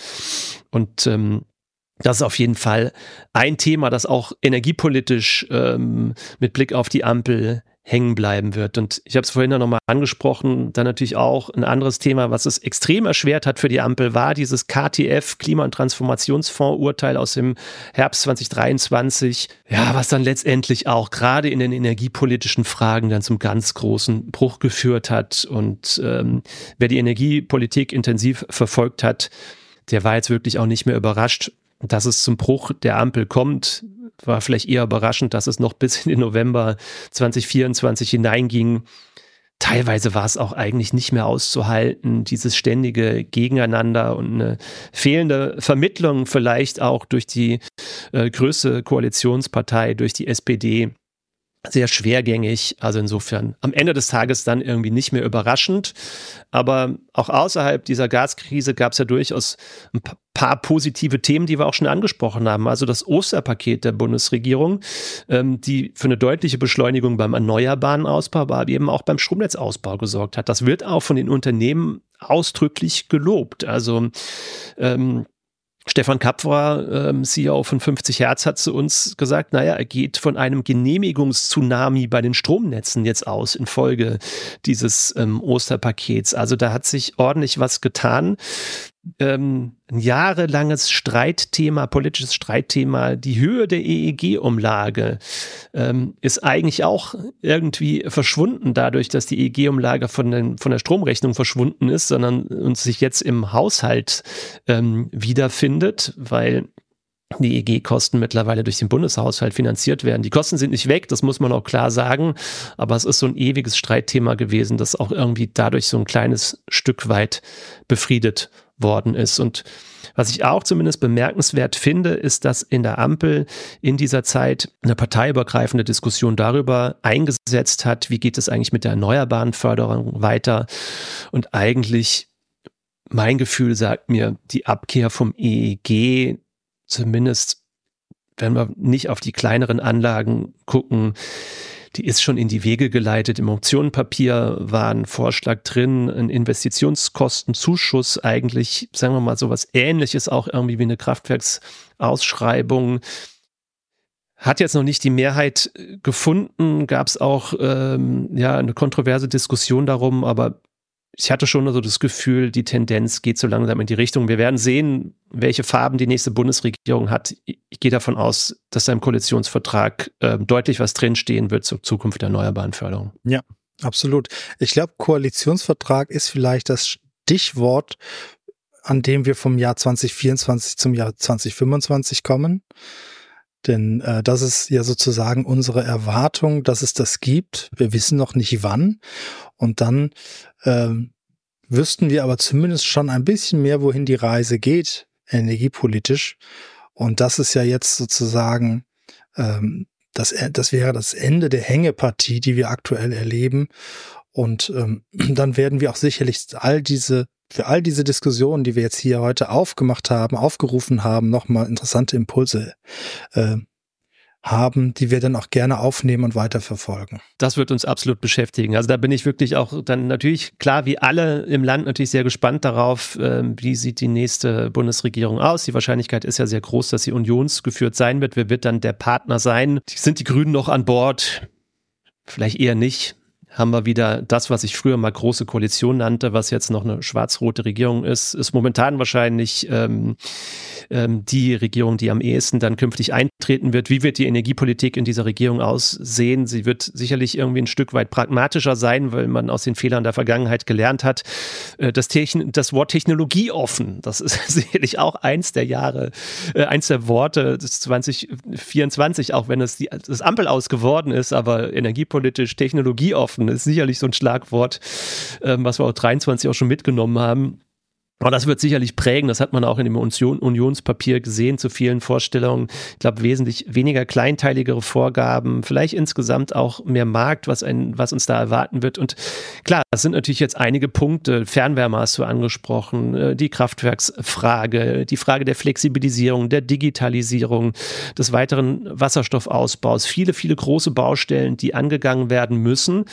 Und ähm, das ist auf jeden Fall ein Thema, das auch energiepolitisch ähm, mit Blick auf die Ampel hängen bleiben wird. Und ich habe es vorhin noch mal angesprochen, dann natürlich auch ein anderes Thema, was es extrem erschwert hat für die Ampel, war dieses K T F, Klima- und Transformationsfonds-Urteil aus dem Herbst zwanzig dreiundzwanzig, ja, was dann letztendlich auch gerade in den energiepolitischen Fragen dann zum ganz großen Bruch geführt hat. Und ähm, wer die Energiepolitik intensiv verfolgt hat, der war jetzt wirklich auch nicht mehr überrascht, dass es zum Bruch der Ampel kommt. War vielleicht eher überraschend, dass es noch bis in den November zweitausendvierundzwanzig hineinging. Teilweise war es auch eigentlich nicht mehr auszuhalten, dieses ständige Gegeneinander und eine fehlende Vermittlung vielleicht auch durch die äh, größte Koalitionspartei, durch die S P D. Sehr schwergängig, also insofern am Ende des Tages dann irgendwie nicht mehr überraschend. Aber auch außerhalb dieser Gaskrise gab es ja durchaus ein paar positive Themen, die wir auch schon angesprochen haben. Also das Osterpaket der Bundesregierung, ähm, die für eine deutliche Beschleunigung beim erneuerbaren Ausbau, aber eben auch beim Stromnetzausbau gesorgt hat. Das wird auch von den Unternehmen ausdrücklich gelobt. Also ähm, Stefan Kapferer, ähm, C E O von fünfzig Hertz, hat zu uns gesagt, naja, er geht von einem Genehmigungstsunami bei den Stromnetzen jetzt aus infolge dieses ähm, Osterpakets. Also da hat sich ordentlich was getan. Ähm, ein jahrelanges Streitthema, politisches Streitthema, die Höhe der E E G-Umlage ähm, ist eigentlich auch irgendwie verschwunden dadurch, dass die E E G-Umlage von, den, von der Stromrechnung verschwunden ist, sondern uns sich jetzt im Haushalt ähm, wiederfindet, weil die E E G-Kosten mittlerweile durch den Bundeshaushalt finanziert werden. Die Kosten sind nicht weg, das muss man auch klar sagen, aber es ist so ein ewiges Streitthema gewesen, das auch irgendwie dadurch so ein kleines Stück weit befriedet worden ist. Und was ich auch zumindest bemerkenswert finde, ist, dass in der Ampel in dieser Zeit eine parteiübergreifende Diskussion darüber eingesetzt hat, wie geht es eigentlich mit der erneuerbaren Förderung weiter. Und eigentlich, mein Gefühl sagt mir, die Abkehr vom E E G, zumindest wenn wir nicht auf die kleineren Anlagen gucken, die ist schon in die Wege geleitet. Im Optionenpapier war ein Vorschlag drin, ein Investitionskostenzuschuss, eigentlich, sagen wir mal, sowas Ähnliches, auch irgendwie wie eine Kraftwerksausschreibung. Hat jetzt noch nicht die Mehrheit gefunden, gab es auch ähm, ja, eine kontroverse Diskussion darum, aber ich hatte schon so das Gefühl, die Tendenz geht so langsam in die Richtung. Wir werden sehen, welche Farben die nächste Bundesregierung hat. Ich gehe davon aus, dass da im Koalitionsvertrag äh, deutlich was drinstehen wird zur Zukunft der erneuerbaren Förderung. Ja, absolut. Ich glaube, Koalitionsvertrag ist vielleicht das Stichwort, an dem wir vom Jahr zwanzig vierundzwanzig zum Jahr zwanzig fünfundzwanzig kommen. Denn äh, das ist ja sozusagen unsere Erwartung, dass es das gibt. Wir wissen noch nicht wann. Und dann ähm, wüssten wir aber zumindest schon ein bisschen mehr, wohin die Reise geht, energiepolitisch. Und das ist ja jetzt sozusagen, ähm, das, das wäre das Ende der Hängepartie, die wir aktuell erleben. Und ähm, dann werden wir auch sicherlich all diese für all diese Diskussionen, die wir jetzt hier heute aufgemacht haben, aufgerufen haben, nochmal interessante Impulse äh, haben, die wir dann auch gerne aufnehmen und weiterverfolgen. Das wird uns absolut beschäftigen. Also da bin ich wirklich auch dann natürlich, klar, wie alle im Land natürlich sehr gespannt darauf, äh, wie sieht die nächste Bundesregierung aus. Die Wahrscheinlichkeit ist ja sehr groß, dass sie unionsgeführt sein wird. Wer wird dann der Partner sein? Sind die Grünen noch an Bord? Vielleicht eher nicht. Haben wir wieder das, was ich früher mal große Koalition nannte, was jetzt noch eine schwarz-rote Regierung ist, ist momentan wahrscheinlich ähm, ähm, die Regierung, die am ehesten dann künftig eintreten wird. Wie wird die Energiepolitik in dieser Regierung aussehen? Sie wird sicherlich irgendwie ein Stück weit pragmatischer sein, weil man aus den Fehlern der Vergangenheit gelernt hat. Äh, das, Techn- das Wort technologieoffen, das ist sicherlich auch eins der Jahre, äh, eins der Worte des zwanzig vierundzwanzig, auch wenn es die, das Ampel aus geworden ist, aber energiepolitisch technologieoffen ist sicherlich so ein Schlagwort, ähm, was wir auch dreiundzwanzig auch schon mitgenommen haben. Aber das wird sicherlich prägen, das hat man auch in dem Union, Unionspapier gesehen zu vielen Vorstellungen. Ich glaube, wesentlich weniger kleinteiligere Vorgaben, vielleicht insgesamt auch mehr Markt, was, ein, was uns da erwarten wird. Und klar, das sind natürlich jetzt einige Punkte. Fernwärme hast du angesprochen, die Kraftwerksfrage, die Frage der Flexibilisierung, der Digitalisierung, des weiteren Wasserstoffausbaus. Viele, viele große Baustellen, die angegangen werden müssen.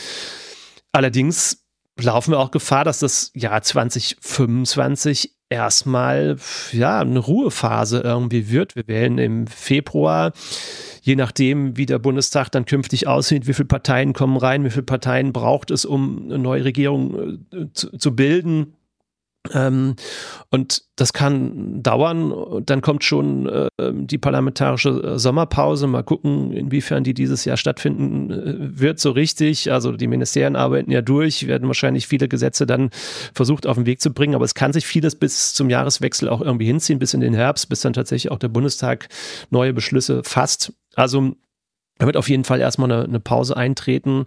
Allerdings laufen wir auch Gefahr, dass das Jahr zwanzig fünfundzwanzig erstmal ja eine Ruhephase irgendwie wird. Wir wählen im Februar, je nachdem, wie der Bundestag dann künftig aussieht, wie viele Parteien kommen rein, wie viele Parteien braucht es, um eine neue Regierung äh, zu, zu bilden. Ähm, und das kann dauern. Dann kommt schon äh, die parlamentarische Sommerpause. Mal gucken, inwiefern die dieses Jahr stattfinden äh, wird so richtig. Also die Ministerien arbeiten ja durch, werden wahrscheinlich viele Gesetze dann versucht auf den Weg zu bringen. Aber es kann sich vieles bis zum Jahreswechsel auch irgendwie hinziehen, bis in den Herbst, bis dann tatsächlich auch der Bundestag neue Beschlüsse fasst. Also da wird auf jeden Fall erstmal eine, eine Pause eintreten.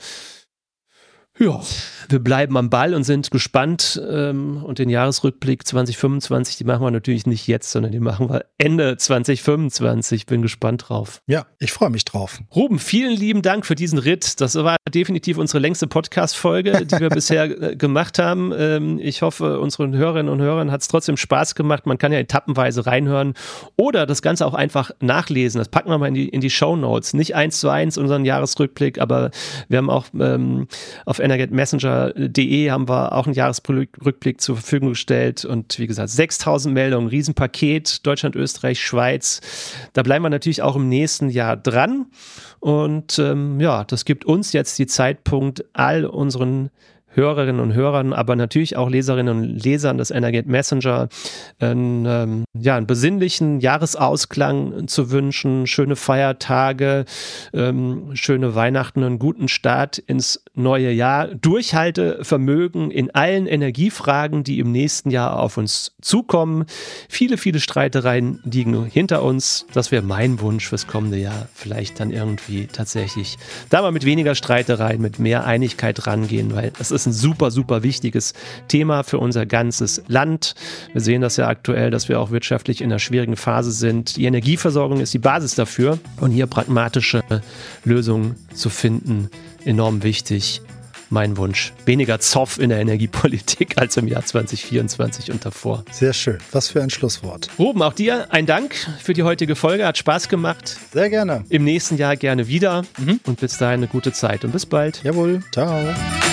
Ja, wir bleiben am Ball und sind gespannt. Ähm, und den Jahresrückblick zwanzig fünfundzwanzig, die machen wir natürlich nicht jetzt, sondern die machen wir Ende zwanzig fünfundzwanzig. Bin gespannt drauf. Ja, ich freue mich drauf. Ruben, vielen lieben Dank für diesen Ritt. Das war definitiv unsere längste Podcast-Folge, die wir bisher äh, gemacht haben. Ähm, ich hoffe, unseren Hörerinnen und Hörern hat es trotzdem Spaß gemacht. Man kann ja etappenweise reinhören oder das Ganze auch einfach nachlesen. Das packen wir mal in die, in die Shownotes. Nicht eins zu eins unseren Jahresrückblick, aber wir haben auch ähm, auf energate messenger punkt de haben wir auch einen Jahresrückblick zur Verfügung gestellt und wie gesagt, sechstausend Meldungen, Riesenpaket, Deutschland, Österreich, Schweiz. Da bleiben wir natürlich auch im nächsten Jahr dran und ähm, ja, das gibt uns jetzt die Zeitpunkt, all unseren Hörerinnen und Hörern, aber natürlich auch Leserinnen und Lesern des Energate Messenger einen, ähm, ja, einen besinnlichen Jahresausklang zu wünschen, schöne Feiertage, ähm, schöne Weihnachten und einen guten Start ins neue Jahr, Durchhaltevermögen in allen Energiefragen, die im nächsten Jahr auf uns zukommen. Viele, viele Streitereien liegen hinter uns. Das wäre mein Wunsch fürs kommende Jahr. Vielleicht dann irgendwie tatsächlich da mal mit weniger Streitereien, mit mehr Einigkeit rangehen, weil es ist ein super, super wichtiges Thema für unser ganzes Land. Wir sehen das ja aktuell, dass wir auch wirtschaftlich in einer schwierigen Phase sind. Die Energieversorgung ist die Basis dafür und hier pragmatische Lösungen zu finden, enorm wichtig. Mein Wunsch. Weniger Zoff in der Energiepolitik als im Jahr zwanzig vierundzwanzig und davor. Sehr schön. Was für ein Schlusswort. Ruben, auch dir ein Dank für die heutige Folge. Hat Spaß gemacht. Sehr gerne. Im nächsten Jahr gerne wieder. Mhm. Und bis dahin eine gute Zeit und bis bald. Jawohl. Ciao.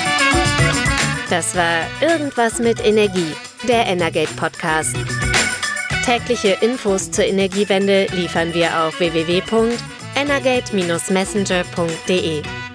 Das war Irgendwas mit Energie, der Energate Podcast. Tägliche Infos zur Energiewende liefern wir auf w w w punkt energate Messenger punkt de.